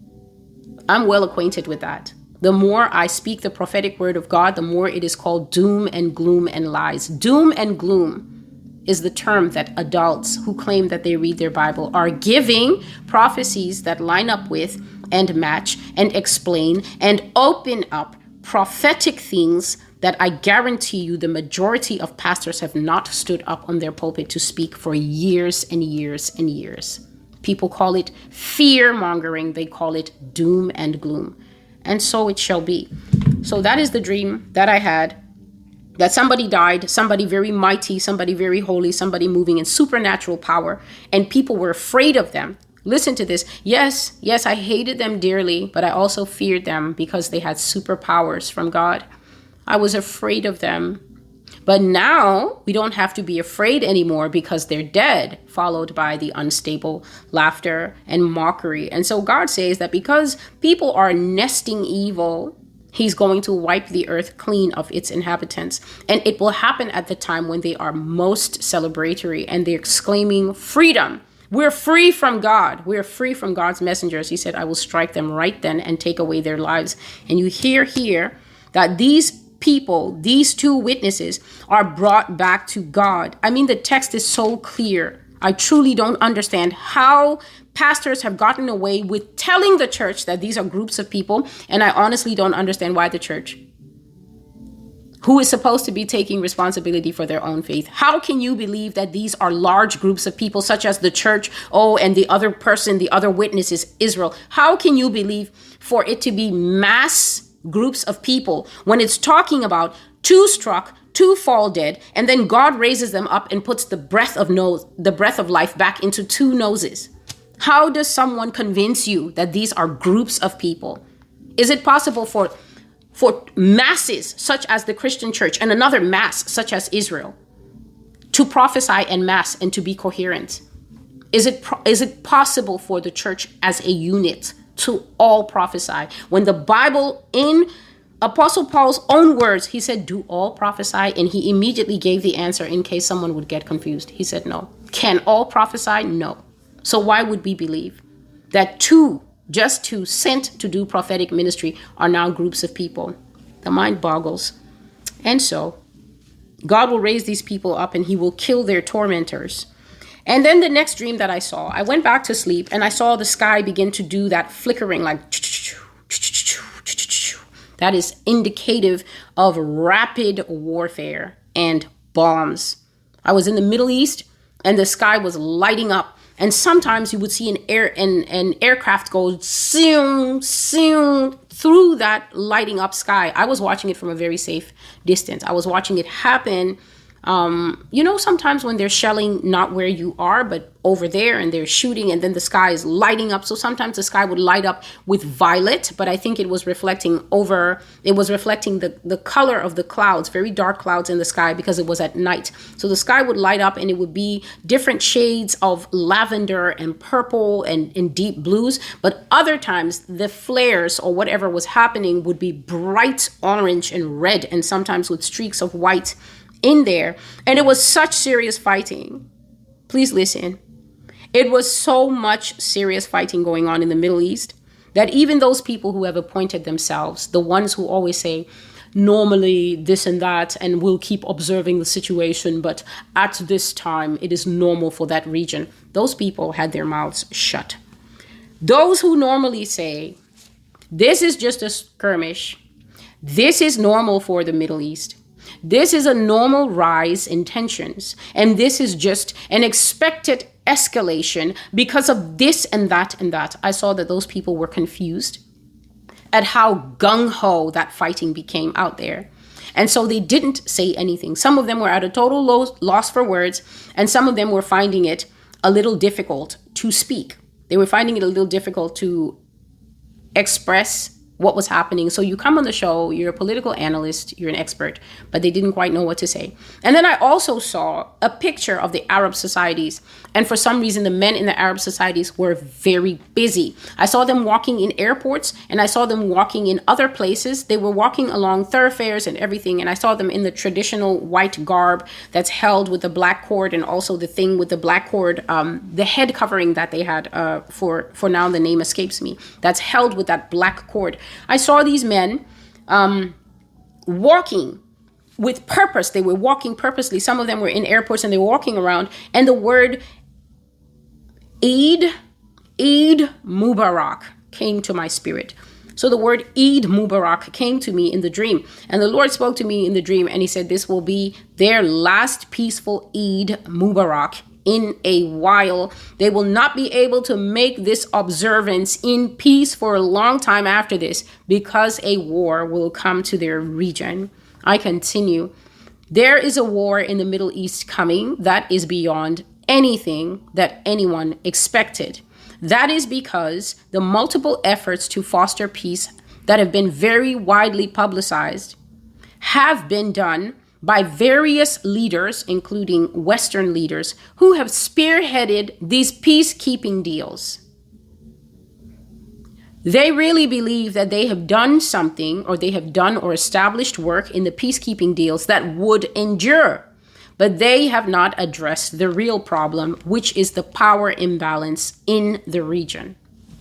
I'm well acquainted with that. The more I speak the prophetic word of God, the more it is called doom and gloom and lies. Doom and gloom is the term that adults who claim that they read their Bible are giving prophecies that line up with and match and explain and open up prophetic things that I guarantee you the majority of pastors have not stood up on their pulpit to speak for years and years and years. People call it fear mongering. They call it doom and gloom. And so it shall be. So that is the dream that I had. That somebody died, somebody very mighty, somebody very holy, somebody moving in supernatural power, and people were afraid of them. Listen to this. Yes, I hated them dearly, but I also feared them because they had superpowers from God. I was afraid of them. But now we don't have to be afraid anymore because they're dead, followed by the unstable laughter and mockery. And so God says that because people are nesting evil, he's going to wipe the earth clean of its inhabitants. And it will happen at the time when they are most celebratory and they're exclaiming freedom. We're free from God. We're free from God's messengers. He said, I will strike them right then and take away their lives. And you hear here that these people, these two witnesses, are brought back to God. I mean, the text is so clear. I truly don't understand how pastors have gotten away with telling the church that these are groups of people. And I honestly don't understand why the church, who is supposed to be taking responsibility for their own faith, how can you believe that these are large groups of people such as the church, and the other person, the other witness is Israel? How can you believe for it to be mass groups of people when it's talking about two struck, two fall dead, and then God raises them up and puts the breath of life back into two noses? How does someone convince you that these are groups of people? Is it possible for masses such as the Christian church and another mass such as Israel to prophesy en masse and to be coherent? Is it possible for the church as a unit to all prophesy? When the Bible, in Apostle Paul's own words, he said, do all prophesy? And he immediately gave the answer in case someone would get confused. He said, no. Can all prophesy? No. So why would we believe that just two sent to do prophetic ministry are now groups of people? The mind boggles. And so God will raise these people up and he will kill their tormentors. And then the next dream that I saw, I went back to sleep and I saw the sky begin to do that flickering, like that is indicative of rapid warfare and bombs. I was in the Middle East and the sky was lighting up. And sometimes you would see an aircraft go zoom through that lighting up sky. I was watching it from a very safe distance. I was watching it happen. Sometimes when they're shelling not where you are, but over there, and they're shooting, and then the sky is lighting up. So sometimes the sky would light up with violet, but I think it was reflecting the color of the clouds, very dark clouds in the sky, because it was at night. So the sky would light up and it would be different shades of lavender and purple and deep blues. But other times the flares or whatever was happening would be bright orange and red, and sometimes with streaks of white in there. And it was such serious fighting. Please listen. It was so much serious fighting going on in the Middle East that even those people who have appointed themselves, the ones who always say, normally this and that, and we'll keep observing the situation, but at this time, it is normal for that region. Those people had their mouths shut. Those who normally say, this is just a skirmish, this is normal for the Middle East, this is a normal rise in tensions, and this is just an expected escalation because of this and that and that. I saw that those people were confused at how gung-ho that fighting became out there. And so they didn't say anything. Some of them were at a total loss for words, and some of them were finding it a little difficult to speak. They were finding it a little difficult to express what was happening. So you come on the show, you're a political analyst, you're an expert, but they didn't quite know what to say. And then I also saw a picture of the Arab societies. And for some reason, the men in the Arab societies were very busy. I saw them walking in airports, and I saw them walking in other places. They were walking along thoroughfares and everything. And I saw them in the traditional white garb that's held with the black cord, and also the thing with the black cord, the head covering that they had, for now the name escapes me, that's held with that black cord. I saw these men walking with purpose. They were walking purposely. Some of them were in airports and they were walking around. And the word Eid Mubarak came to my spirit. So the word Eid Mubarak came to me in the dream. And the Lord spoke to me in the dream, and he said, this will be their last peaceful Eid Mubarak in a while. They will not be able to make this observance in peace for a long time after this, because a war will come to their region. I continue. There is a war in the Middle East coming that is beyond anything that anyone expected. That is because the multiple efforts to foster peace that have been very widely publicized have been done by various leaders, including Western leaders, who have spearheaded these peacekeeping deals. They really believe that they have done something, or they have done or established work in the peacekeeping deals that would endure. But they have not addressed the real problem, which is the power imbalance in the region.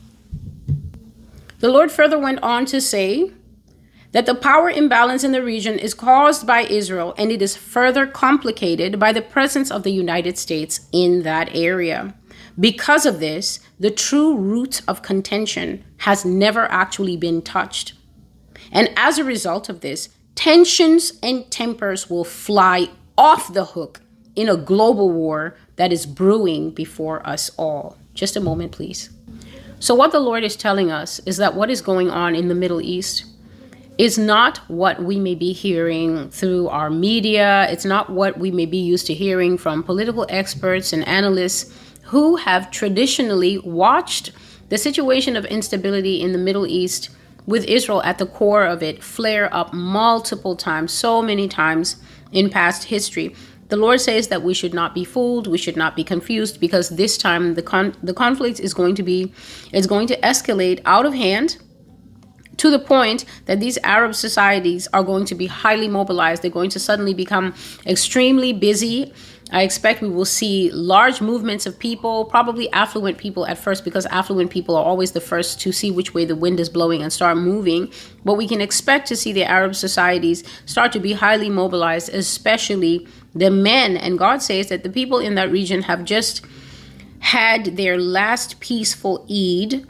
The Lord further went on to say that the power imbalance in the region is caused by Israel, and it is further complicated by the presence of the United States in that area. Because of this, the true root of contention has never actually been touched. And as a result of this, tensions and tempers will fly off the hook in a global war that is brewing before us all. Just a moment, please. So what the Lord is telling us is that what is going on in the Middle East is not what we may be hearing through our media. It's not what we may be used to hearing from political experts and analysts who have traditionally watched the situation of instability in the Middle East, with Israel at the core of it, flare up multiple times, so many times in past history. The Lord says that we should not be fooled, we should not be confused, because this time the conflict is going to escalate out of hand, to the point that these Arab societies are going to be highly mobilized. They're going to suddenly become extremely busy. I expect we will see large movements of people, probably affluent people at first, because affluent people are always the first to see which way the wind is blowing and start moving. But we can expect to see the Arab societies start to be highly mobilized, especially the men. And God says that the people in that region have just had their last peaceful Eid,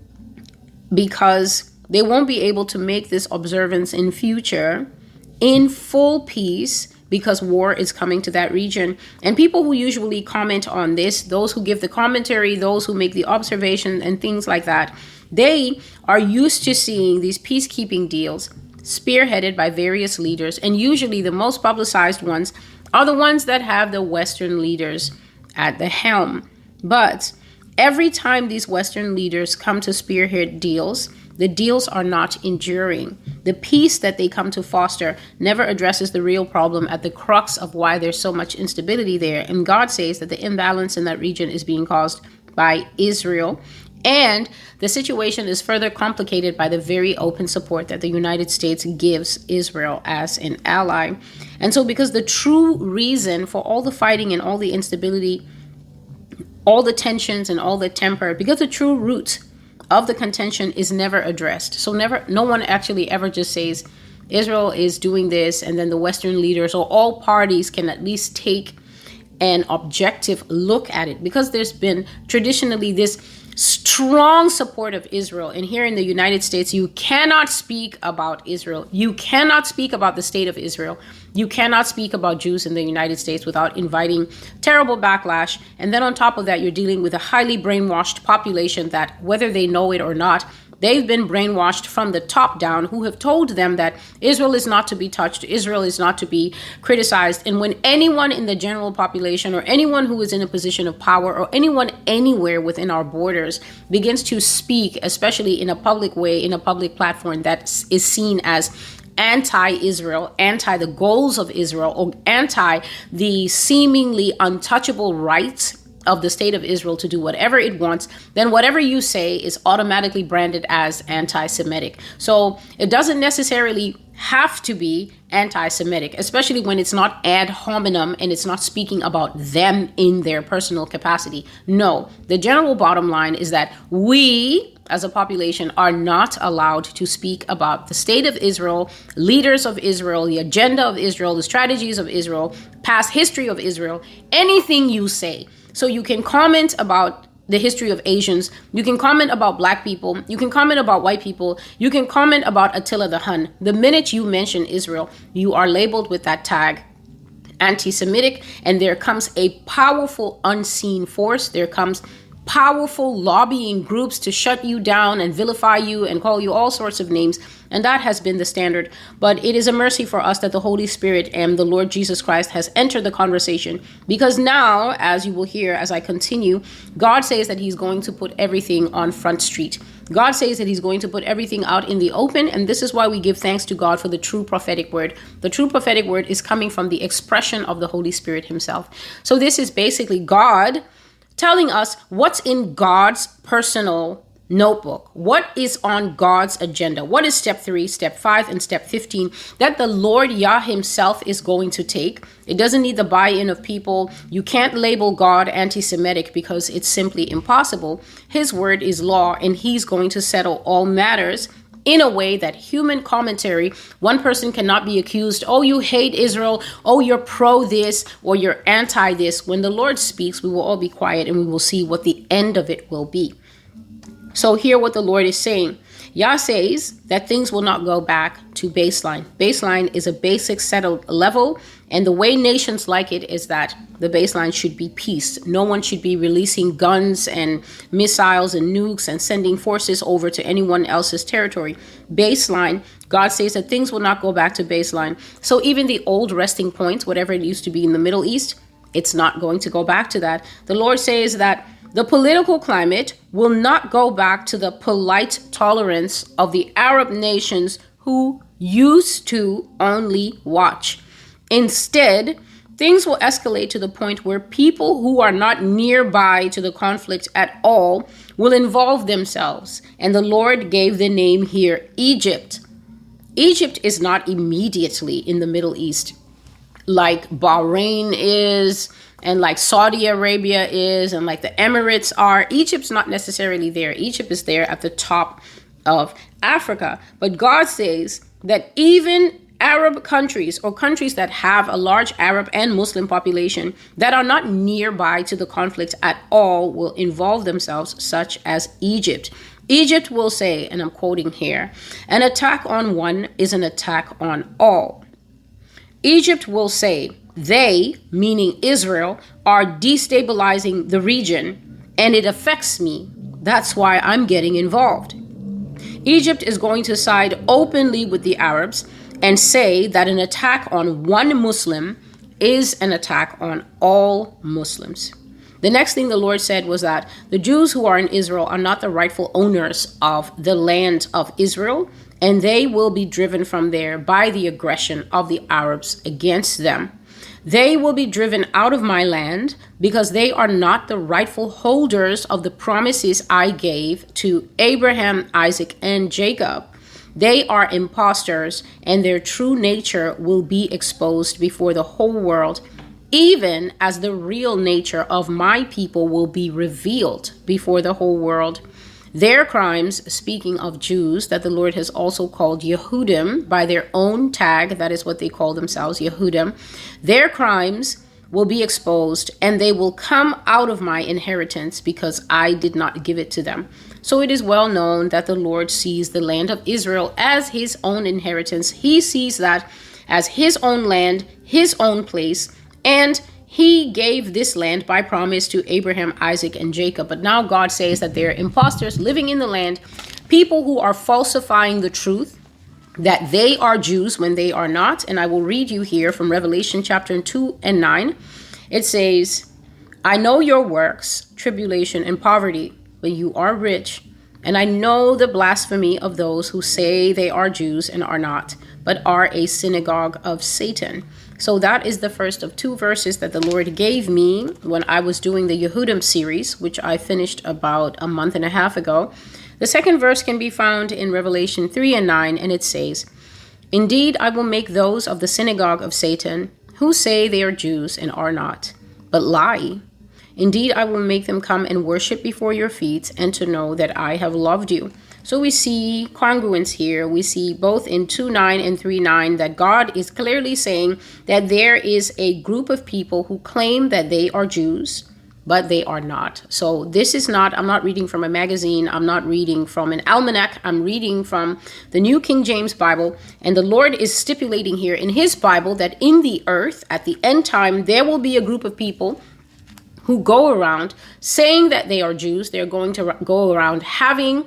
because they won't be able to make this observance in future in full peace, because war is coming to that region. And people who usually comment on this, those who give the commentary, those who make the observation and things like that, they are used to seeing these peacekeeping deals spearheaded by various leaders. And usually the most publicized ones are the ones that have the Western leaders at the helm. But every time these Western leaders come to spearhead deals, the deals are not enduring. The peace that they come to foster never addresses the real problem at the crux of why there's so much instability there. And God says that the imbalance in that region is being caused by Israel. And the situation is further complicated by the very open support that the United States gives Israel as an ally. And so because the true reason for all the fighting and all the instability, all the tensions and all the temper, because the true root of the contention is never addressed. So no one actually ever just says, Israel is doing this, and then the Western leaders or all parties can at least take an objective look at it, because there's been traditionally this strong support of Israel. And here in the United States, you cannot speak about Israel. You cannot speak about the state of Israel. You cannot speak about Jews in the United States without inviting terrible backlash. And then on top of that, you're dealing with a highly brainwashed population that, whether they know it or not, they've been brainwashed from the top down, who have told them that Israel is not to be touched, Israel is not to be criticized. And when anyone in the general population, or anyone who is in a position of power, or anyone anywhere within our borders begins to speak, especially in a public way, in a public platform that is seen as anti-Israel, anti the goals of Israel, or anti the seemingly untouchable rights of the state of Israel to do whatever it wants, then whatever you say is automatically branded as anti-Semitic. So it doesn't necessarily have to be anti-Semitic, especially when it's not ad hominem and it's not speaking about them in their personal capacity. No, the general bottom line is that we as a population are not allowed to speak about the state of Israel, leaders of Israel, the agenda of Israel, the strategies of Israel, past history of Israel, anything you say. So you can comment about the history of Asians. You can comment about black people. You can comment about white people. You can comment about Attila the Hun. The minute you mention Israel, you are labeled with that tag, anti-Semitic, and there comes a powerful unseen force. There comes powerful lobbying groups to shut you down and vilify you and call you all sorts of names. And that has been the standard. But it is a mercy for us that the Holy Spirit and the Lord Jesus Christ has entered the conversation, because now, as you will hear as I continue, God says that he's going to put everything on Front Street. God says that he's going to put everything out in the open. And this is why we give thanks to God for the true prophetic word. The true prophetic word is coming from the expression of the Holy Spirit himself. So this is basically God telling us what's in God's personal notebook. What is on God's agenda? What is step 3, step 5, and step 15 that the Lord Yah himself is going to take? It doesn't need the buy-in of people. You can't label God anti-Semitic because it's simply impossible. His word is law, and he's going to settle all matters in a way that human commentary, one person cannot be accused, oh, you hate Israel, oh, you're pro this, or you're anti this. When the Lord speaks, we will all be quiet and we will see what the end of it will be. So hear what the Lord is saying. Yah says that things will not go back to baseline. Baseline is a basic settled level, and the way nations like it is that the baseline should be peace. No one should be releasing guns and missiles and nukes and sending forces over to anyone else's territory. Baseline, God says that things will not go back to baseline. So even the old resting points, whatever it used to be in the Middle East, it's not going to go back to that. The Lord says that the political climate will not go back to the polite tolerance of the Arab nations who used to only watch. Instead, things will escalate to the point where people who are not nearby to the conflict at all will involve themselves. And the Lord gave the name here, Egypt. Egypt is not immediately in the Middle East like Bahrain is, and like Saudi Arabia is, and like the Emirates are. Egypt's not necessarily there. Egypt is there at the top of Africa. But God says that even Arab countries, or countries that have a large Arab and Muslim population that are not nearby to the conflict at all, will involve themselves, such as Egypt. Egypt will say, and I'm quoting here, an attack on one is an attack on all. Egypt will say, they, meaning Israel, are destabilizing the region, and it affects me. That's why I'm getting involved. Egypt is going to side openly with the Arabs and say that an attack on one Muslim is an attack on all Muslims. The next thing the Lord said was that the Jews who are in Israel are not the rightful owners of the land of Israel, and they will be driven from there by the aggression of the Arabs against them. They will be driven out of my land because they are not the rightful holders of the promises I gave to Abraham, Isaac, and Jacob. They are imposters, and their true nature will be exposed before the whole world, even as the real nature of my people will be revealed before the whole world. Their crimes, speaking of Jews, that the Lord has also called Yehudim by their own tag, that is what they call themselves, Yehudim, their crimes will be exposed, and they will come out of my inheritance because I did not give it to them. So it is well known that the Lord sees the land of Israel as his own inheritance. He sees that as his own land, his own place, and he gave this land by promise to Abraham, Isaac, and Jacob. But now God says that they're imposters living in the land, people who are falsifying the truth, that they are Jews when they are not. And I will read you here from Revelation chapter 2 and 9. It says, I know your works, tribulation and poverty, but you are rich. And I know the blasphemy of those who say they are Jews and are not, but are a synagogue of Satan. So that is the first of two verses that the Lord gave me when I was doing the Yehudim series, which I finished about a month and a half ago. The second verse can be found in Revelation 3 and 9, and it says, Indeed, I will make those of the synagogue of Satan who say they are Jews and are not, but lie. Indeed, I will make them come and worship before your feet, and to know that I have loved you. So we see congruence here. We see both in 2:9 and 3:9 that God is clearly saying that there is a group of people who claim that they are Jews, but they are not. So this is not, I'm not reading from a magazine. I'm not reading from an almanac. I'm reading from the New King James Bible. And the Lord is stipulating here in his Bible that in the earth, at the end time, there will be a group of people who go around saying that they are Jews. They're going to go around having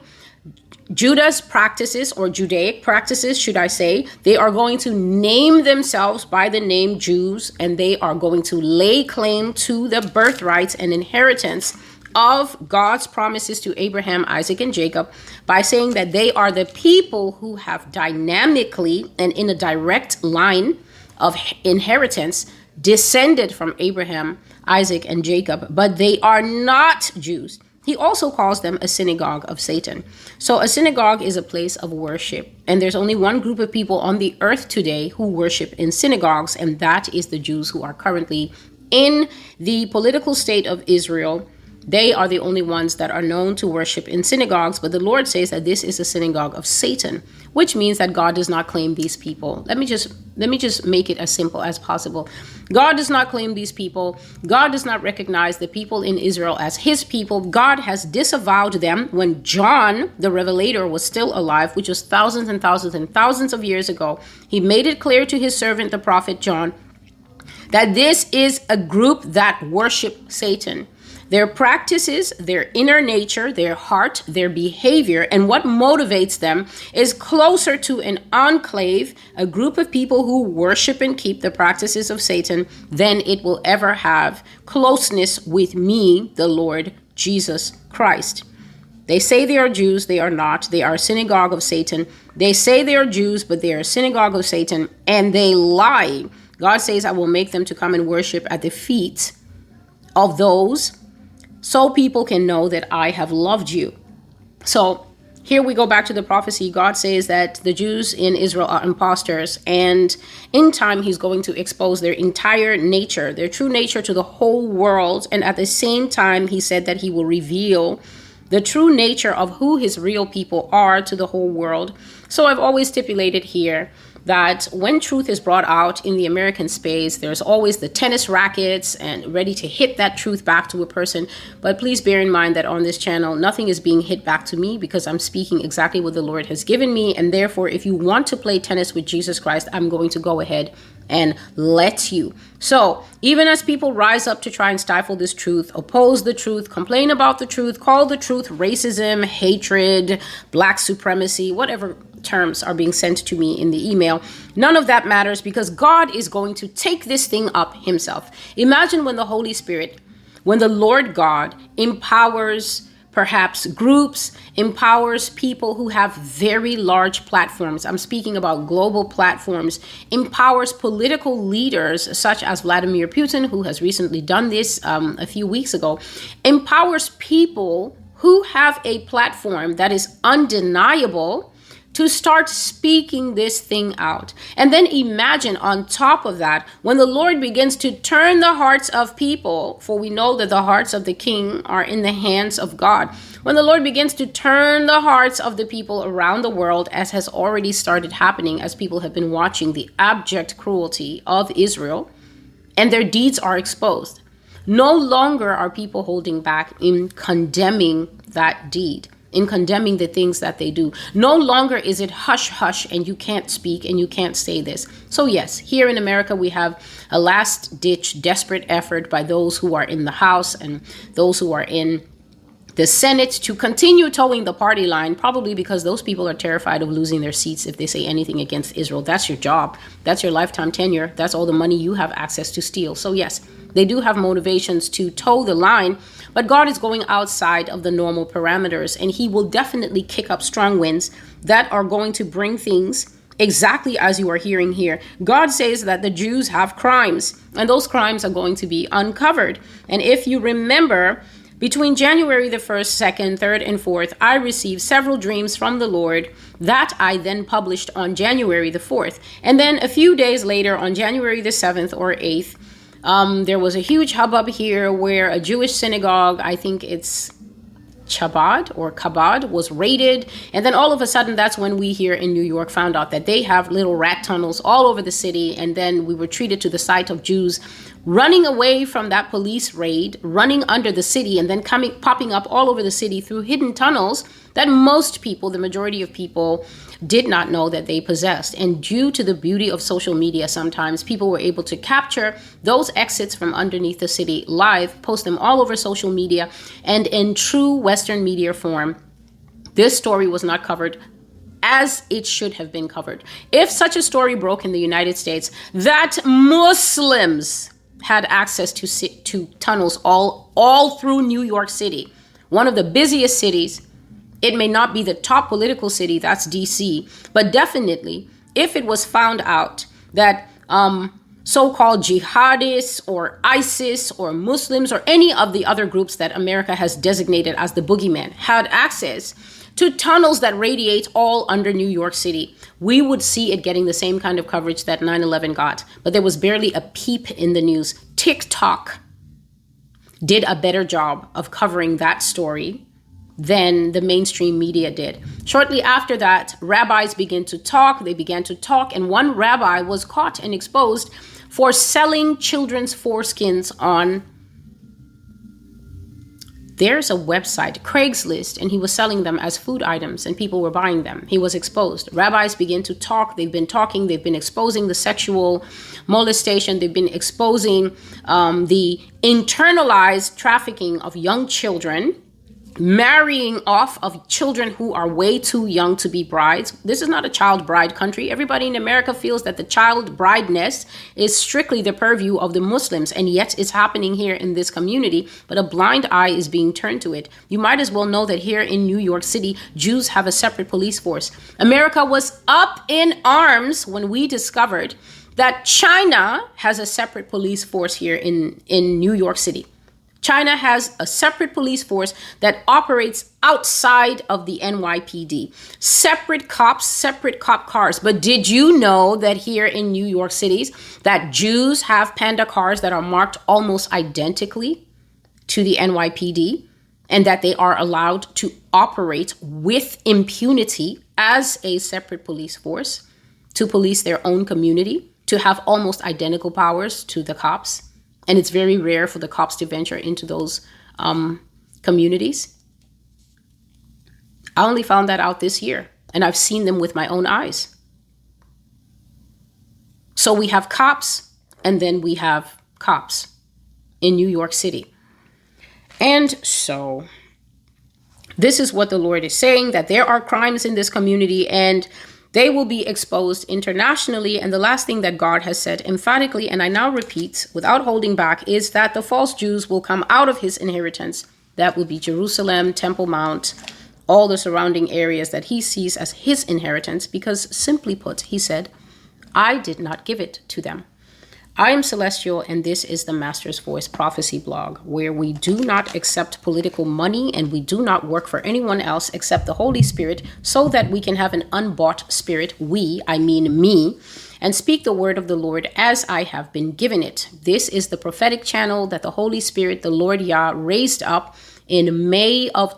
Judah's practices, or Judaic practices, should I say. They are going to name themselves by the name Jews, and they are going to lay claim to the birthrights and inheritance of God's promises to Abraham, Isaac, and Jacob by saying that they are the people who have dynamically and in a direct line of inheritance descended from Abraham, Isaac, and Jacob, but they are not Jews. He also calls them a synagogue of Satan. So a synagogue is a place of worship. And there's only one group of people on the earth today who worship in synagogues, and that is the Jews who are currently in the political state of Israel. They are the only ones that are known to worship in synagogues, but the Lord says that this is a synagogue of Satan, which means that God does not claim these people. Let me just make it as simple as possible. God does not claim these people. God does not recognize the people in Israel as his people. God has disavowed them when John, the Revelator, was still alive, which was thousands and thousands and thousands of years ago. He made it clear to his servant, the prophet John, that this is a group that worship Satan. Their practices, their inner nature, their heart, their behavior, and what motivates them is closer to an enclave, a group of people who worship and keep the practices of Satan, than it will ever have closeness with me, the Lord Jesus Christ. They say they are Jews, they are not. They are a synagogue of Satan. They say they are Jews, but they are a synagogue of Satan, and they lie. God says, I will make them to come and worship at the feet of those, so people can know that I have loved you. So here we go back to the prophecy. God says that the Jews in Israel are imposters, and in time he's going to expose their entire nature, their true nature, to the whole world. And at the same time, he said that he will reveal the true nature of who his real people are to the whole world. So I've always stipulated here that when truth is brought out in the American space, there's always the tennis rackets and ready to hit that truth back to a person. But please bear in mind that on this channel, nothing is being hit back to me because I'm speaking exactly what the Lord has given me. And therefore, if you want to play tennis with Jesus Christ, I'm going to go ahead and let you. So even as people rise up to try and stifle this truth, oppose the truth, complain about the truth, call the truth racism, hatred, black supremacy, whatever terms are being sent to me in the email, none of that matters, because God is going to take this thing up himself. Imagine when the Holy Spirit, when the Lord God empowers perhaps groups, empowers people who have very large platforms. I'm speaking about global platforms, empowers political leaders such as Vladimir Putin, who has recently done this a few weeks ago, empowers people who have a platform that is undeniable to start speaking this thing out. And then imagine on top of that, when the Lord begins to turn the hearts of people, for we know that the hearts of the king are in the hands of God. When the Lord begins to turn the hearts of the people around the world, as has already started happening, as people have been watching the abject cruelty of Israel, and their deeds are exposed. No longer are people holding back in condemning that deed, in condemning the things that they do. No longer is it hush, hush, and you can't speak and you can't say this. So yes, here in America, we have a last-ditch, desperate effort by those who are in the House and those who are in the Senate to continue towing the party line, probably because those people are terrified of losing their seats if they say anything against Israel. That's your job. That's your lifetime tenure. That's all the money you have access to steal. So yes, they do have motivations to toe the line, but God is going outside of the normal parameters, and he will definitely kick up strong winds that are going to bring things exactly as you are hearing here. God says that the Jews have crimes, and those crimes are going to be uncovered. And if you remember, between January the 1st, 2nd, 3rd, and 4th, I received several dreams from the Lord that I then published on January the 4th. And then a few days later, on January the 7th or 8th, there was a huge hubbub here where a Jewish synagogue, I think it's Chabad, was raided. And then all of a sudden, that's when we here in New York found out that they have little rat tunnels all over the city. And then we were treated to the sight of Jews running away from that police raid, running under the city, and then popping up all over the city through hidden tunnels that most people, the majority of people, did not know that they possessed. And due to the beauty of social media, sometimes people were able to capture those exits from underneath the city live, post them all over social media, and in true Western media form, this story was not covered as it should have been covered. If such a story broke in the United States, that Muslims had access to tunnels all through New York City, one of the busiest cities. It may not be the top political city, that's DC, but definitely if it was found out that so-called jihadists or ISIS or Muslims or any of the other groups that America has designated as the boogeyman had access to tunnels that radiate all under New York City, we would see it getting the same kind of coverage that 9/11 got. But there was barely a peep in the news. TikTok did a better job of covering that story than the mainstream media did. Shortly after that, rabbis began to talk. They began to talk, and one rabbi was caught and exposed for selling children's foreskins on, there's a website, Craigslist, and he was selling them as food items, and people were buying them. He was exposed. Rabbis began to talk. They've been talking. They've been exposing the sexual molestation. They've been exposing the internalized trafficking of young children, marrying off of children who are way too young to be brides. This is not a child bride country. Everybody in America feels that the child bride nest is strictly the purview of the Muslims, and yet it's happening here in this community, but a blind eye is being turned to it. You might as well know that here in New York City, Jews have a separate police force. America was up in arms when we discovered that China has a separate police force here in New York City. China has a separate police force that operates outside of the NYPD. Separate cops, separate cop cars. But did you know that here in New York City, that Jews have Panda cars that are marked almost identically to the NYPD, and that they are allowed to operate with impunity as a separate police force to police their own community, to have almost identical powers to the cops? And it's very rare for the cops to venture into those communities. I only found that out this year, and I've seen them with my own eyes. So we have cops, and then we have cops in New York City. And so this is what the Lord is saying, that there are crimes in this community, and they will be exposed internationally. And the last thing that God has said emphatically, and I now repeat without holding back, is that the false Jews will come out of his inheritance. That will be Jerusalem, Temple Mount, all the surrounding areas that he sees as his inheritance, because simply put, he said, I did not give it to them. I am Celestial, and this is the Master's Voice Prophecy Blog, where we do not accept political money and we do not work for anyone else except the Holy Spirit, so that we can have an unbought spirit, I mean me, and speak the word of the Lord as I have been given it. This is the prophetic channel that the Holy Spirit, the Lord Yah, raised up in May of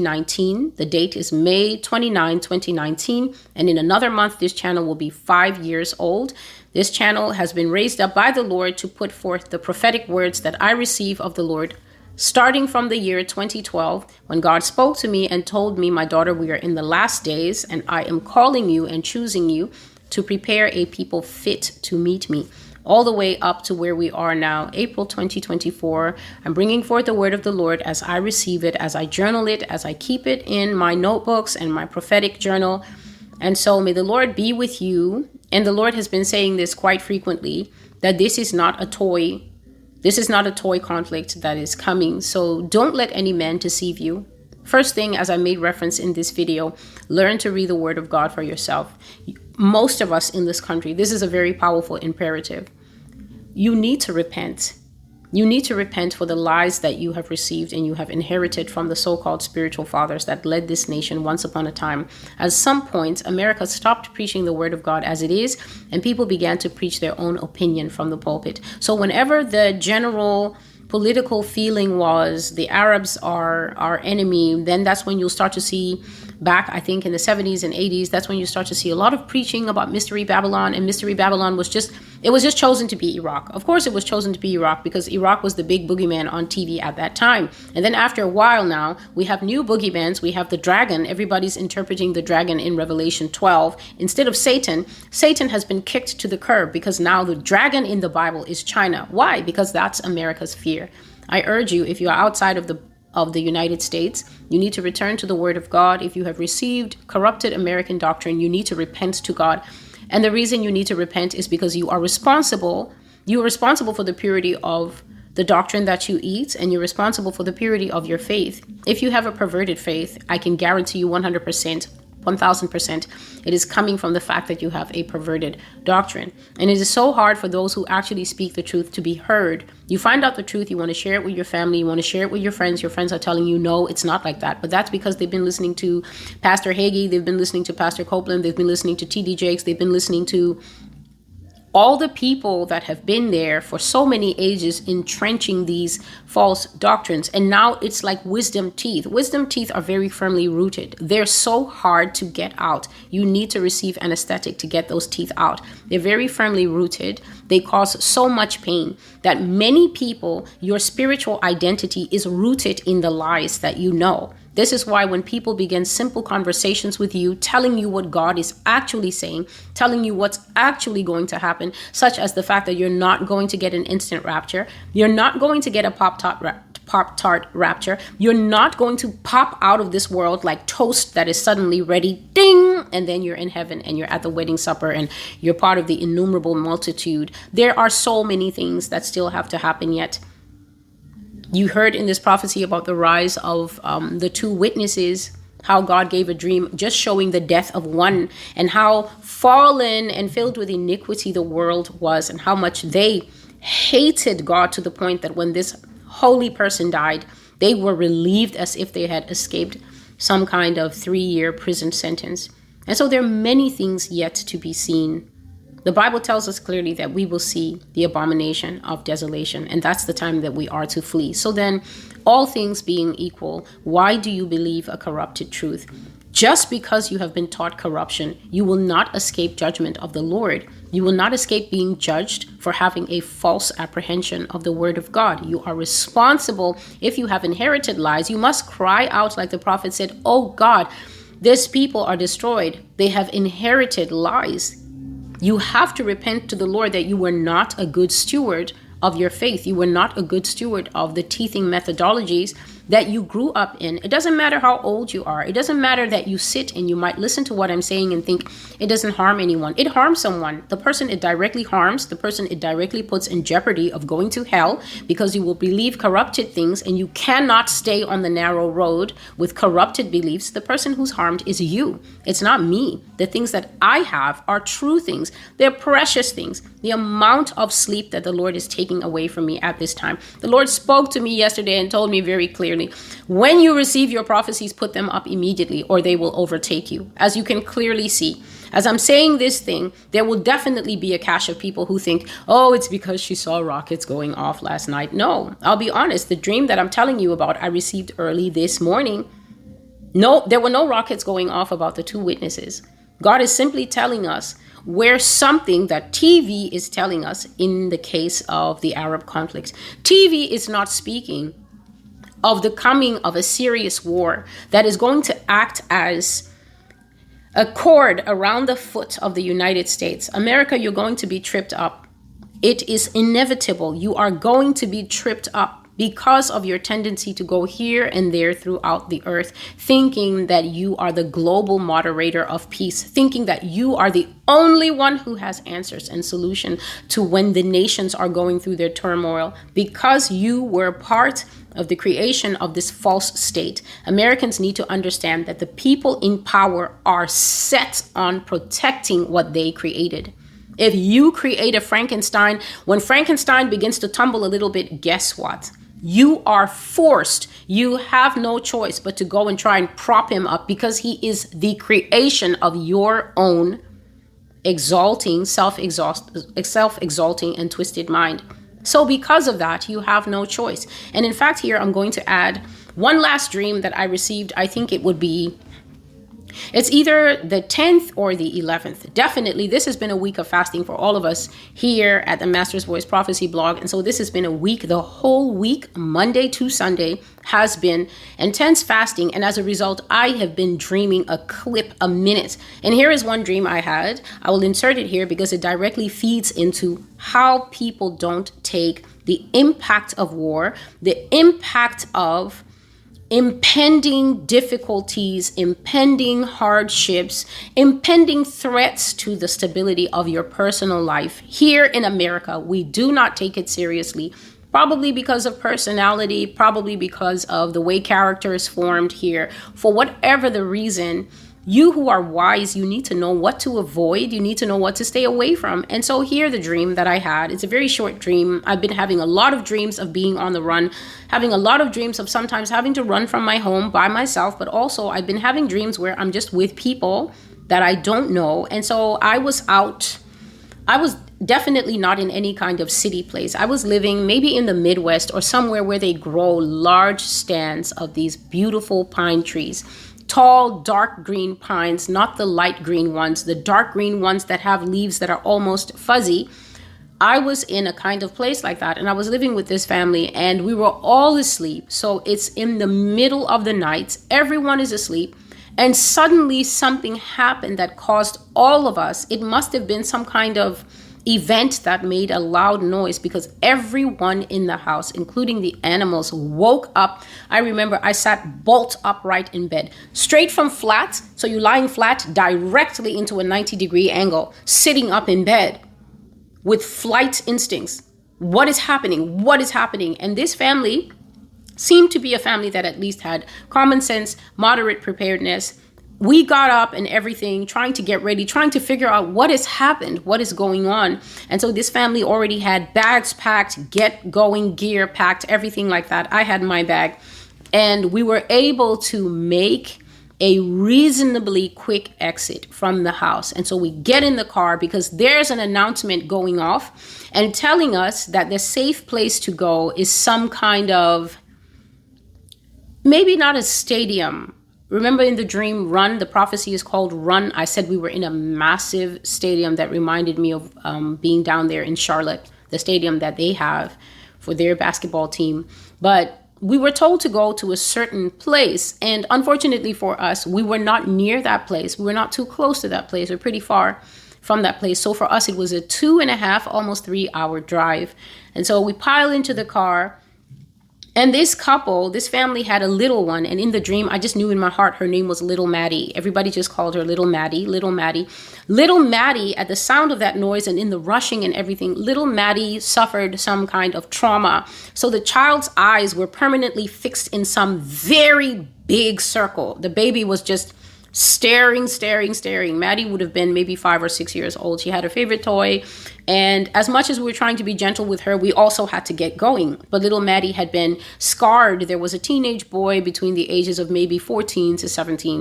2019. The date is May 29, 2019. And in another month, this channel will be 5 years old. This channel has been raised up by the Lord to put forth the prophetic words that I receive of the Lord, starting from the year 2012, when God spoke to me and told me, my daughter, we are in the last days, and I am calling you and choosing you to prepare a people fit to meet me. All the way up to where we are now, April 2024. I'm bringing forth the word of the Lord as I receive it, as I journal it, as I keep it in my notebooks and my prophetic journal. And so may the Lord be with you. And the Lord has been saying this quite frequently, that this is not a toy. This is not a toy conflict that is coming. So don't let any man deceive you. First thing, as I made reference in this video, learn to read the word of God for yourself. Most of us in this country, this is a very powerful imperative. You need to repent. You need to repent for the lies that you have received and you have inherited from the so-called spiritual fathers that led this nation once upon a time. At some point, America stopped preaching the word of God as it is, and people began to preach their own opinion from the pulpit. So whenever the general political feeling was the Arabs are our enemy, then that's when you'll start to see back, I think in the 70s and 80s, that's when you start to see a lot of preaching about Mystery Babylon. And Mystery Babylon was just chosen to be Iraq. Of course, it was chosen to be Iraq because Iraq was the big boogeyman on TV at that time. And then after a while now, we have new boogeymans. We have the dragon. Everybody's interpreting the dragon in Revelation 12. Instead of Satan, Satan has been kicked to the curb because now the dragon in the Bible is China. Why? Because that's America's fear. I urge you, if you are outside of the United States, you need to return to the word of God. If you have received corrupted American doctrine, you need to repent to God. And the reason you need to repent is because you are responsible. You are responsible for the purity of the doctrine that you eat, and you're responsible for the purity of your faith. If you have a perverted faith, I can guarantee you 100%, 1000%, it is coming from the fact that you have a perverted doctrine. And it is so hard for those who actually speak the truth to be heard. You find out the truth, you want to share it with your family, you want to share it with your friends are telling you, no, it's not like that. But that's because they've been listening to Pastor Hagee, they've been listening to Pastor Copeland, they've been listening to T.D. Jakes, they've been listening to all the people that have been there for so many ages entrenching these false doctrines. And now it's like wisdom teeth. Wisdom teeth are very firmly rooted. They're so hard to get out. You need to receive anesthetic to get those teeth out. They're very firmly rooted. They cause so much pain that many people, your spiritual identity is rooted in the lies that you know. This is why when people begin simple conversations with you, telling you what God is actually saying, telling you what's actually going to happen, such as the fact that you're not going to get an instant rapture, you're not going to get a Pop-Tart rapture, you're not going to pop out of this world like toast that is suddenly ready, ding, and then you're in heaven and you're at the wedding supper and you're part of the innumerable multitude. There are so many things that still have to happen yet. You heard in this prophecy about the rise of the two witnesses, how God gave a dream just showing the death of one, and how fallen and filled with iniquity the world was, and how much they hated God to the point that when this holy person died, they were relieved as if they had escaped some kind of 3-year prison sentence. And so there are many things yet to be seen. The Bible tells us clearly that we will see the abomination of desolation, and that's the time that we are to flee. So then, all things being equal, why do you believe a corrupted truth? Just because you have been taught corruption, you will not escape judgment of the Lord. You will not escape being judged for having a false apprehension of the word of God. You are responsible. If you have inherited lies, you must cry out like the prophet said, oh God, this people are destroyed. They have inherited lies. You have to repent to the Lord that you were not a good steward of your faith. You were not a good steward of the teething methodologies that you grew up in. It doesn't matter how old you are. It doesn't matter that you sit and you might listen to what I'm saying and think it doesn't harm anyone. It harms someone. The person it directly harms, the person it directly puts in jeopardy of going to hell, because you will believe corrupted things and you cannot stay on the narrow road with corrupted beliefs. The person who's harmed is you. It's not me. The things that I have are true things. They're precious things. The amount of sleep that the Lord is taking away from me at this time. The Lord spoke to me yesterday and told me very clearly, when you receive your prophecies, put them up immediately or they will overtake you. As you can clearly see, as I'm saying this thing, there will definitely be a cache of people who think, oh, it's because she saw rockets going off last night. No, I'll be honest. The dream that I'm telling you about, I received early this morning. No, there were no rockets going off about the two witnesses. God is simply telling us where something that TV is telling us in the case of the Arab conflicts. TV is not speaking of the coming of a serious war that is going to act as a cord around the foot of the United States. America, you're going to be tripped up. It is inevitable. You are going to be tripped up because of your tendency to go here and there throughout the earth, thinking that you are the global moderator of peace, thinking that you are the only one who has answers and solution to when the nations are going through their turmoil, because you were part of the creation of this false state. Americans need to understand that the people in power are set on protecting what they created. If you create a Frankenstein, when Frankenstein begins to tumble a little bit, guess what? You are forced. You have no choice but to go and try and prop him up, because he is the creation of your own exalting, self-exalting and twisted mind. So because of that, you have no choice. And in fact, here I'm going to add one last dream that I received. I think it's either the 10th or the 11th. Definitely, this has been a week of fasting for all of us here at the Master's Voice Prophecy blog. And so this has been a week, the whole week, Monday to Sunday, has been intense fasting. And as a result, I have been dreaming a clip a minute. And here is one dream I had. I will insert it here because it directly feeds into how people don't take the impact of war, the impact of impending difficulties, impending hardships, impending threats to the stability of your personal life. Here in America, we do not take it seriously, probably because of personality, probably because of the way character is formed here. For whatever the reason, you who are wise, you need to know what to avoid. You need to know what to stay away from. And so here, the dream that I had, it's a very short dream. I've been having a lot of dreams of being on the run, having a lot of dreams of sometimes having to run from my home by myself. But also I've been having dreams where I'm just with people that I don't know. And so I was out. I was definitely not in any kind of city place. I was living maybe in the Midwest or somewhere where they grow large stands of these beautiful pine trees. Tall, dark green pines, not the light green ones, the dark green ones that have leaves that are almost fuzzy. I was in a kind of place like that, and I was living with this family, and we were all asleep. So it's in the middle of the night, everyone is asleep, and suddenly something happened that caused all of us, it must have been some kind of event that made a loud noise, because everyone in the house, including the animals, woke up. I remember I sat bolt upright in bed, straight from flat. So you're lying flat directly into a 90-degree angle, sitting up in bed with flight instincts. What is happening? What is happening? And this family seemed to be a family that at least had common sense, moderate preparedness. We got up and everything, trying to get ready, trying to figure out what has happened, what is going on. And so this family already had bags packed, get going gear packed, everything like that. I had my bag. And we were able to make a reasonably quick exit from the house. And so we get in the car because there's an announcement going off and telling us that the safe place to go is some kind of, maybe not a stadium. Remember in the dream, Run, the prophecy is called Run. I said we were in a massive stadium that reminded me of being down there in Charlotte, the stadium that they have for their basketball team. But we were told to go to a certain place. And unfortunately for us, we were not near that place. We were not too close to that place. We're pretty far from that place. So for us, it was a 2.5, almost 3 hour drive. And so we pile into the car. And this couple, this family had a little one. And in the dream, I just knew in my heart her name was Little Maddie. Everybody just called her Little Maddie, Little Maddie. Little Maddie, at the sound of that noise and in the rushing and everything, Little Maddie suffered some kind of trauma. So the child's eyes were permanently fixed in some very big circle. The baby was just staring. Maddie would have been maybe 5 or 6 years old. She had her favorite toy. And as much as we were trying to be gentle with her, we also had to get going. But little Maddie had been scarred. There was a teenage boy between the ages of maybe 14 to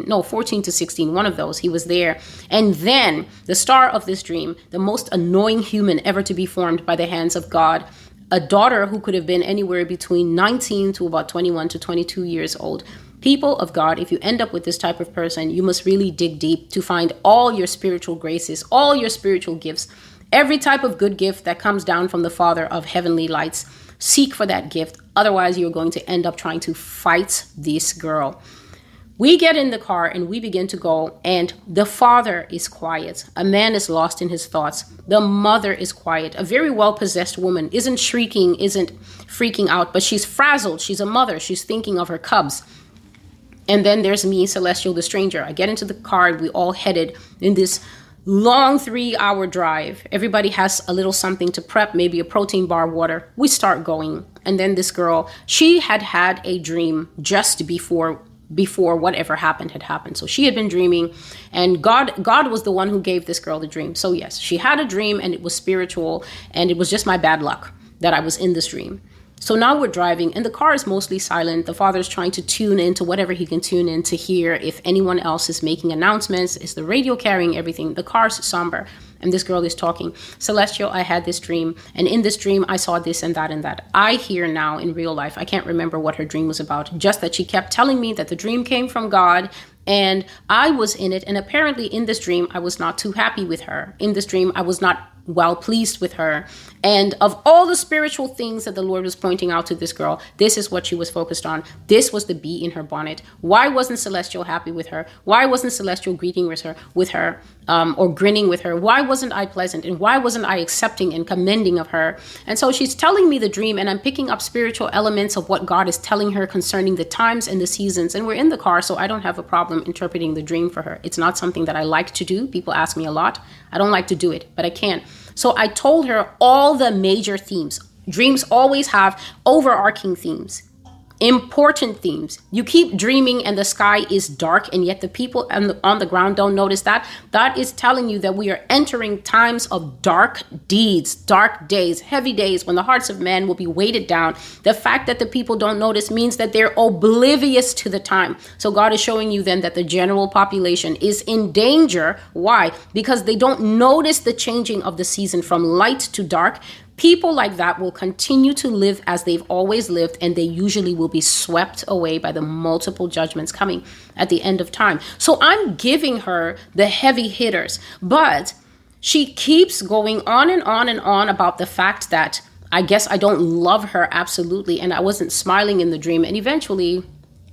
16, one of those. He was there. And then the star of this dream, the most annoying human ever to be formed by the hands of God, a daughter who could have been anywhere between 19 to about 21 to 22 years old. People of God, if you end up with this type of person, you must really dig deep to find all your spiritual graces, all your spiritual gifts, every type of good gift that comes down from the Father of heavenly lights. Seek for that gift. Otherwise, you're going to end up trying to fight this girl. We get in the car and we begin to go, and the father is quiet. A man is lost in his thoughts. The mother is quiet. A very well-possessed woman isn't shrieking, isn't freaking out, but she's frazzled. She's a mother. She's thinking of her cubs. And then there's me, Celestial, the stranger. I get into the car and we all headed in this long 3-hour drive. Everybody has a little something to prep, maybe a protein bar, water. We start going. And then this girl, she had a dream just before whatever happened had happened. So she had been dreaming, and God was the one who gave this girl the dream. So yes, she had a dream and it was spiritual, and it was just my bad luck that I was in this dream. So now we're driving and the car is mostly silent. The father's trying to tune into whatever he can tune in to hear if anyone else is making announcements. Is the radio carrying everything? The car's somber. And this girl is talking. Celestial, I had this dream. And in this dream, I saw this and that and that. I hear now in real life, I can't remember what her dream was about. Just that she kept telling me that the dream came from God. And I was in it. And apparently in this dream, I was not too happy with her. In this dream, I was not well pleased with her. And of all the spiritual things that the Lord was pointing out to this girl, this is what she was focused on. This was the bee in her bonnet. Why wasn't Celestial happy with her? Why wasn't Celestial greeting with her or grinning with her? Why wasn't I pleasant? And why wasn't I accepting and commending of her? And so she's telling me the dream, and I'm picking up spiritual elements of what God is telling her concerning the times and the seasons. And we're in the car, so I don't have a problem interpreting the dream for her. It's not something that I like to do. People ask me a lot. I don't like to do it, but I can. So I told her all the major themes. Dreams always have overarching themes, important themes. You keep dreaming and the sky is dark, and yet the people on the ground don't notice that. That is telling you that we are entering times of dark deeds, dark days, heavy days when the hearts of men will be weighted down. The fact that the people don't notice means that they're oblivious to the time. So God is showing you then that the general population is in danger. Why? Because they don't notice the changing of the season from light to dark. People like that will continue to live as they've always lived, and they usually will be swept away by the multiple judgments coming at the end of time. So I'm giving her the heavy hitters, but she keeps going on and on and on about the fact that I guess I don't love her absolutely, and I wasn't smiling in the dream. And eventually,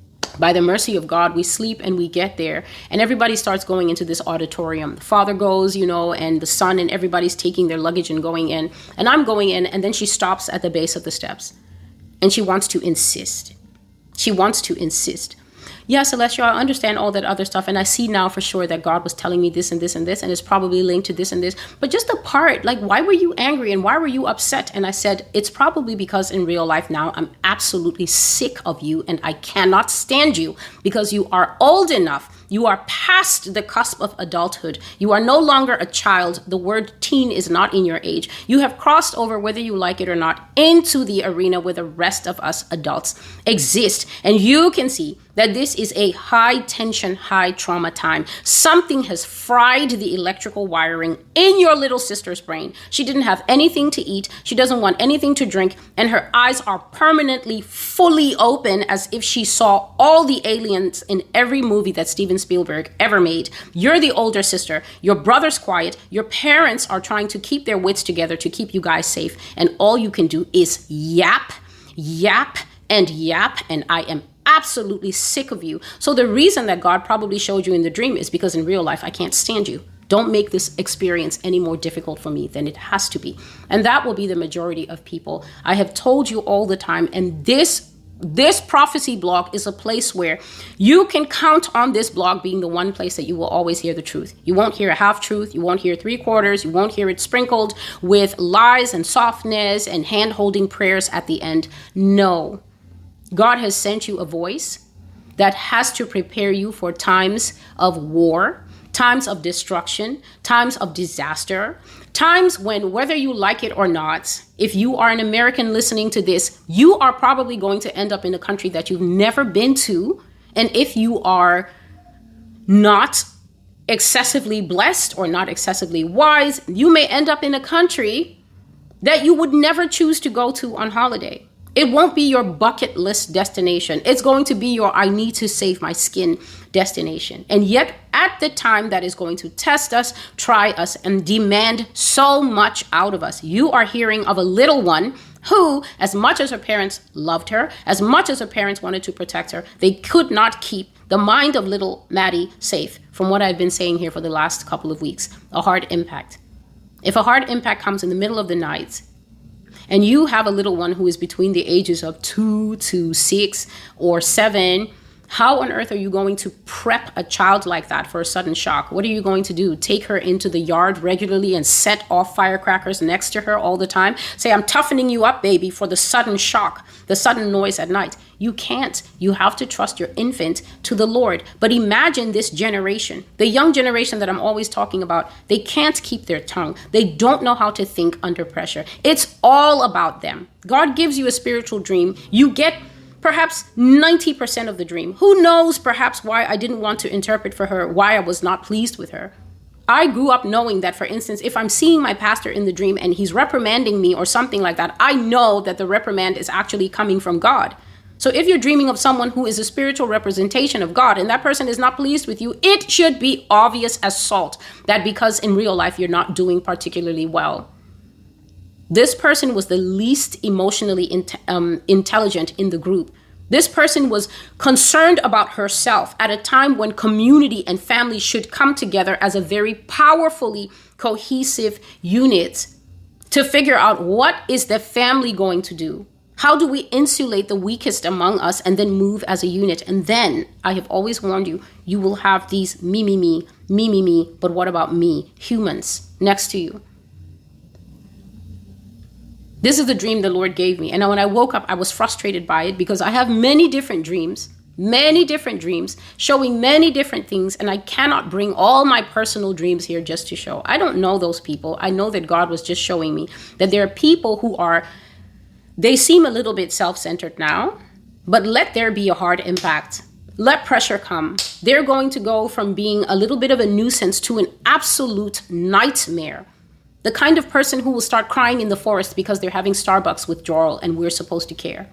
by the mercy of God, we sleep and we get there, and everybody starts going into this auditorium. The father goes, and the son, and everybody's taking their luggage and going in, and I'm going in. And then she stops at the base of the steps and she wants to insist. Yeah, Celestial, I understand all that other stuff, and I see now for sure that God was telling me this and this and this, and it's probably linked to this and this. But just the part, like, why were you angry and why were you upset? And I said, it's probably because in real life now I'm absolutely sick of you and I cannot stand you because you are old enough. You are past the cusp of adulthood. You are no longer a child. The word teen is not in your age. You have crossed over, whether you like it or not, into the arena where the rest of us adults exist. And you can see that this is a high tension, high trauma time. Something has fried the electrical wiring in your little sister's brain. She didn't have anything to eat. She doesn't want anything to drink. And her eyes are permanently fully open as if she saw all the aliens in every movie that Steven Spielberg ever made. You're the older sister. Your brother's quiet. Your parents are trying to keep their wits together to keep you guys safe. And all you can do is yap, and I am absolutely sick of you. So the reason that God probably showed you in the dream is because in real life, I can't stand you. Don't make this experience any more difficult for me than it has to be. And that will be the majority of people. I have told you all the time, and this This prophecy blog is a place where you can count on this blog being the one place that you will always hear the truth. You won't hear a half truth. You won't hear 3/4. You won't hear it sprinkled with lies and softness and hand-holding prayers at the end. No. God has sent you a voice that has to prepare you for times of war, times of destruction, times of disaster, times when, whether you like it or not, if you are an American listening to this, you are probably going to end up in a country that you've never been to. And if you are not excessively blessed or not excessively wise, you may end up in a country that you would never choose to go to on holiday. It won't be your bucket list destination. It's going to be your I need to save my skin destination. And yet at the time that is going to test us, try us, and demand so much out of us. You are hearing of a little one who, as much as her parents loved her, as much as her parents wanted to protect her, they could not keep the mind of little Maddie safe. From what I've been saying here for the last couple of weeks, a hard impact. If a hard impact comes in the middle of the night, and you have a little one who is between the ages of 2 to 6 or 7, how on earth are you going to prep a child like that for a sudden shock? What are you going to do? Take her into the yard regularly and set off firecrackers next to her all the time? Say, I'm toughening you up, baby, for the sudden shock, the sudden noise at night. You can't. You have to trust your infant to the Lord. But imagine this generation, the young generation that I'm always talking about. They can't keep their tongue. They don't know how to think under pressure. It's all about them. God gives you a spiritual dream. You get perhaps 90% of the dream. Who knows perhaps why I didn't want to interpret for her, why I was not pleased with her. I grew up knowing that, for instance, if I'm seeing my pastor in the dream and he's reprimanding me or something like that, I know that the reprimand is actually coming from God. So if you're dreaming of someone who is a spiritual representation of God and that person is not pleased with you, it should be obvious as salt that because in real life you're not doing particularly well. This person was the least emotionally intelligent in the group. This person was concerned about herself at a time when community and family should come together as a very powerfully cohesive unit to figure out what is the family going to do. How do we insulate the weakest among us and then move as a unit? And then, I have always warned you, you will have these me, but what about me, humans next to you. This is the dream the Lord gave me. And when I woke up, I was frustrated by it because I have many different dreams showing many different things. And I cannot bring all my personal dreams here just to show. I don't know those people. I know that God was just showing me that there are people who they seem a little bit self-centered now, but let there be a hard impact. Let pressure come. They're going to go from being a little bit of a nuisance to an absolute nightmare. The kind of person who will start crying in the forest because they're having Starbucks withdrawal and we're supposed to care.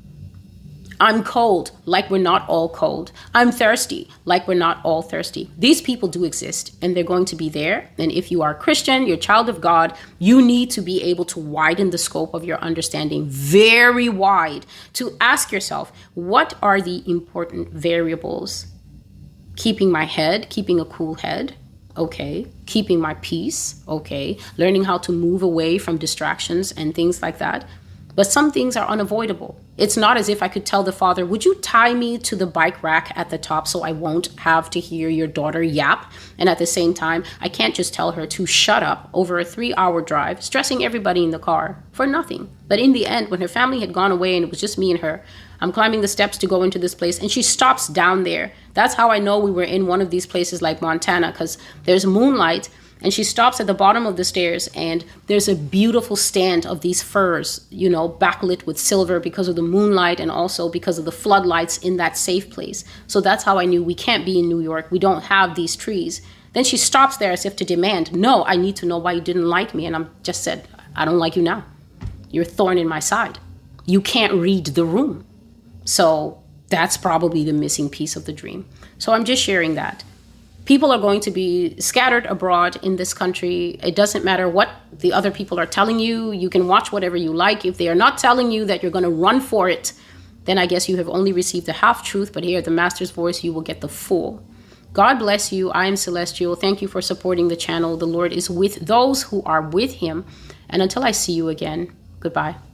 I'm cold, like we're not all cold. I'm thirsty, like we're not all thirsty. These people do exist and they're going to be there. And if you are a Christian, you're a child of God, you need to be able to widen the scope of your understanding very wide to ask yourself, what are the important variables? Keeping my head, keeping a cool head. Okay. Keeping my peace. Okay. Learning how to move away from distractions and things like that. But some things are unavoidable. It's not as if I could tell the father, would you tie me to the bike rack at the top so I won't have to hear your daughter yap? And at the same time, I can't just tell her to shut up over a 3-hour drive, stressing everybody in the car for nothing. But in the end, when her family had gone away and it was just me and her, I'm climbing the steps to go into this place and she stops down there. That's how I know we were in one of these places like Montana, because there's moonlight. And she stops at the bottom of the stairs and there's a beautiful stand of these firs, backlit with silver because of the moonlight and also because of the floodlights in that safe place. So that's how I knew we can't be in New York. We don't have these trees. Then she stops there as if to demand, no, I need to know why you didn't like me. And I just said, I don't like you now. You're a thorn in my side. You can't read the room. So that's probably the missing piece of the dream. So I'm just sharing that. People are going to be scattered abroad in this country. It doesn't matter what the other people are telling you. You can watch whatever you like. If they are not telling you that you're going to run for it, then I guess you have only received the half truth. But here at the Master's Voice, you will get the full. God bless you. I am Celestial. Thank you for supporting the channel. The Lord is with those who are with him. And until I see you again, goodbye.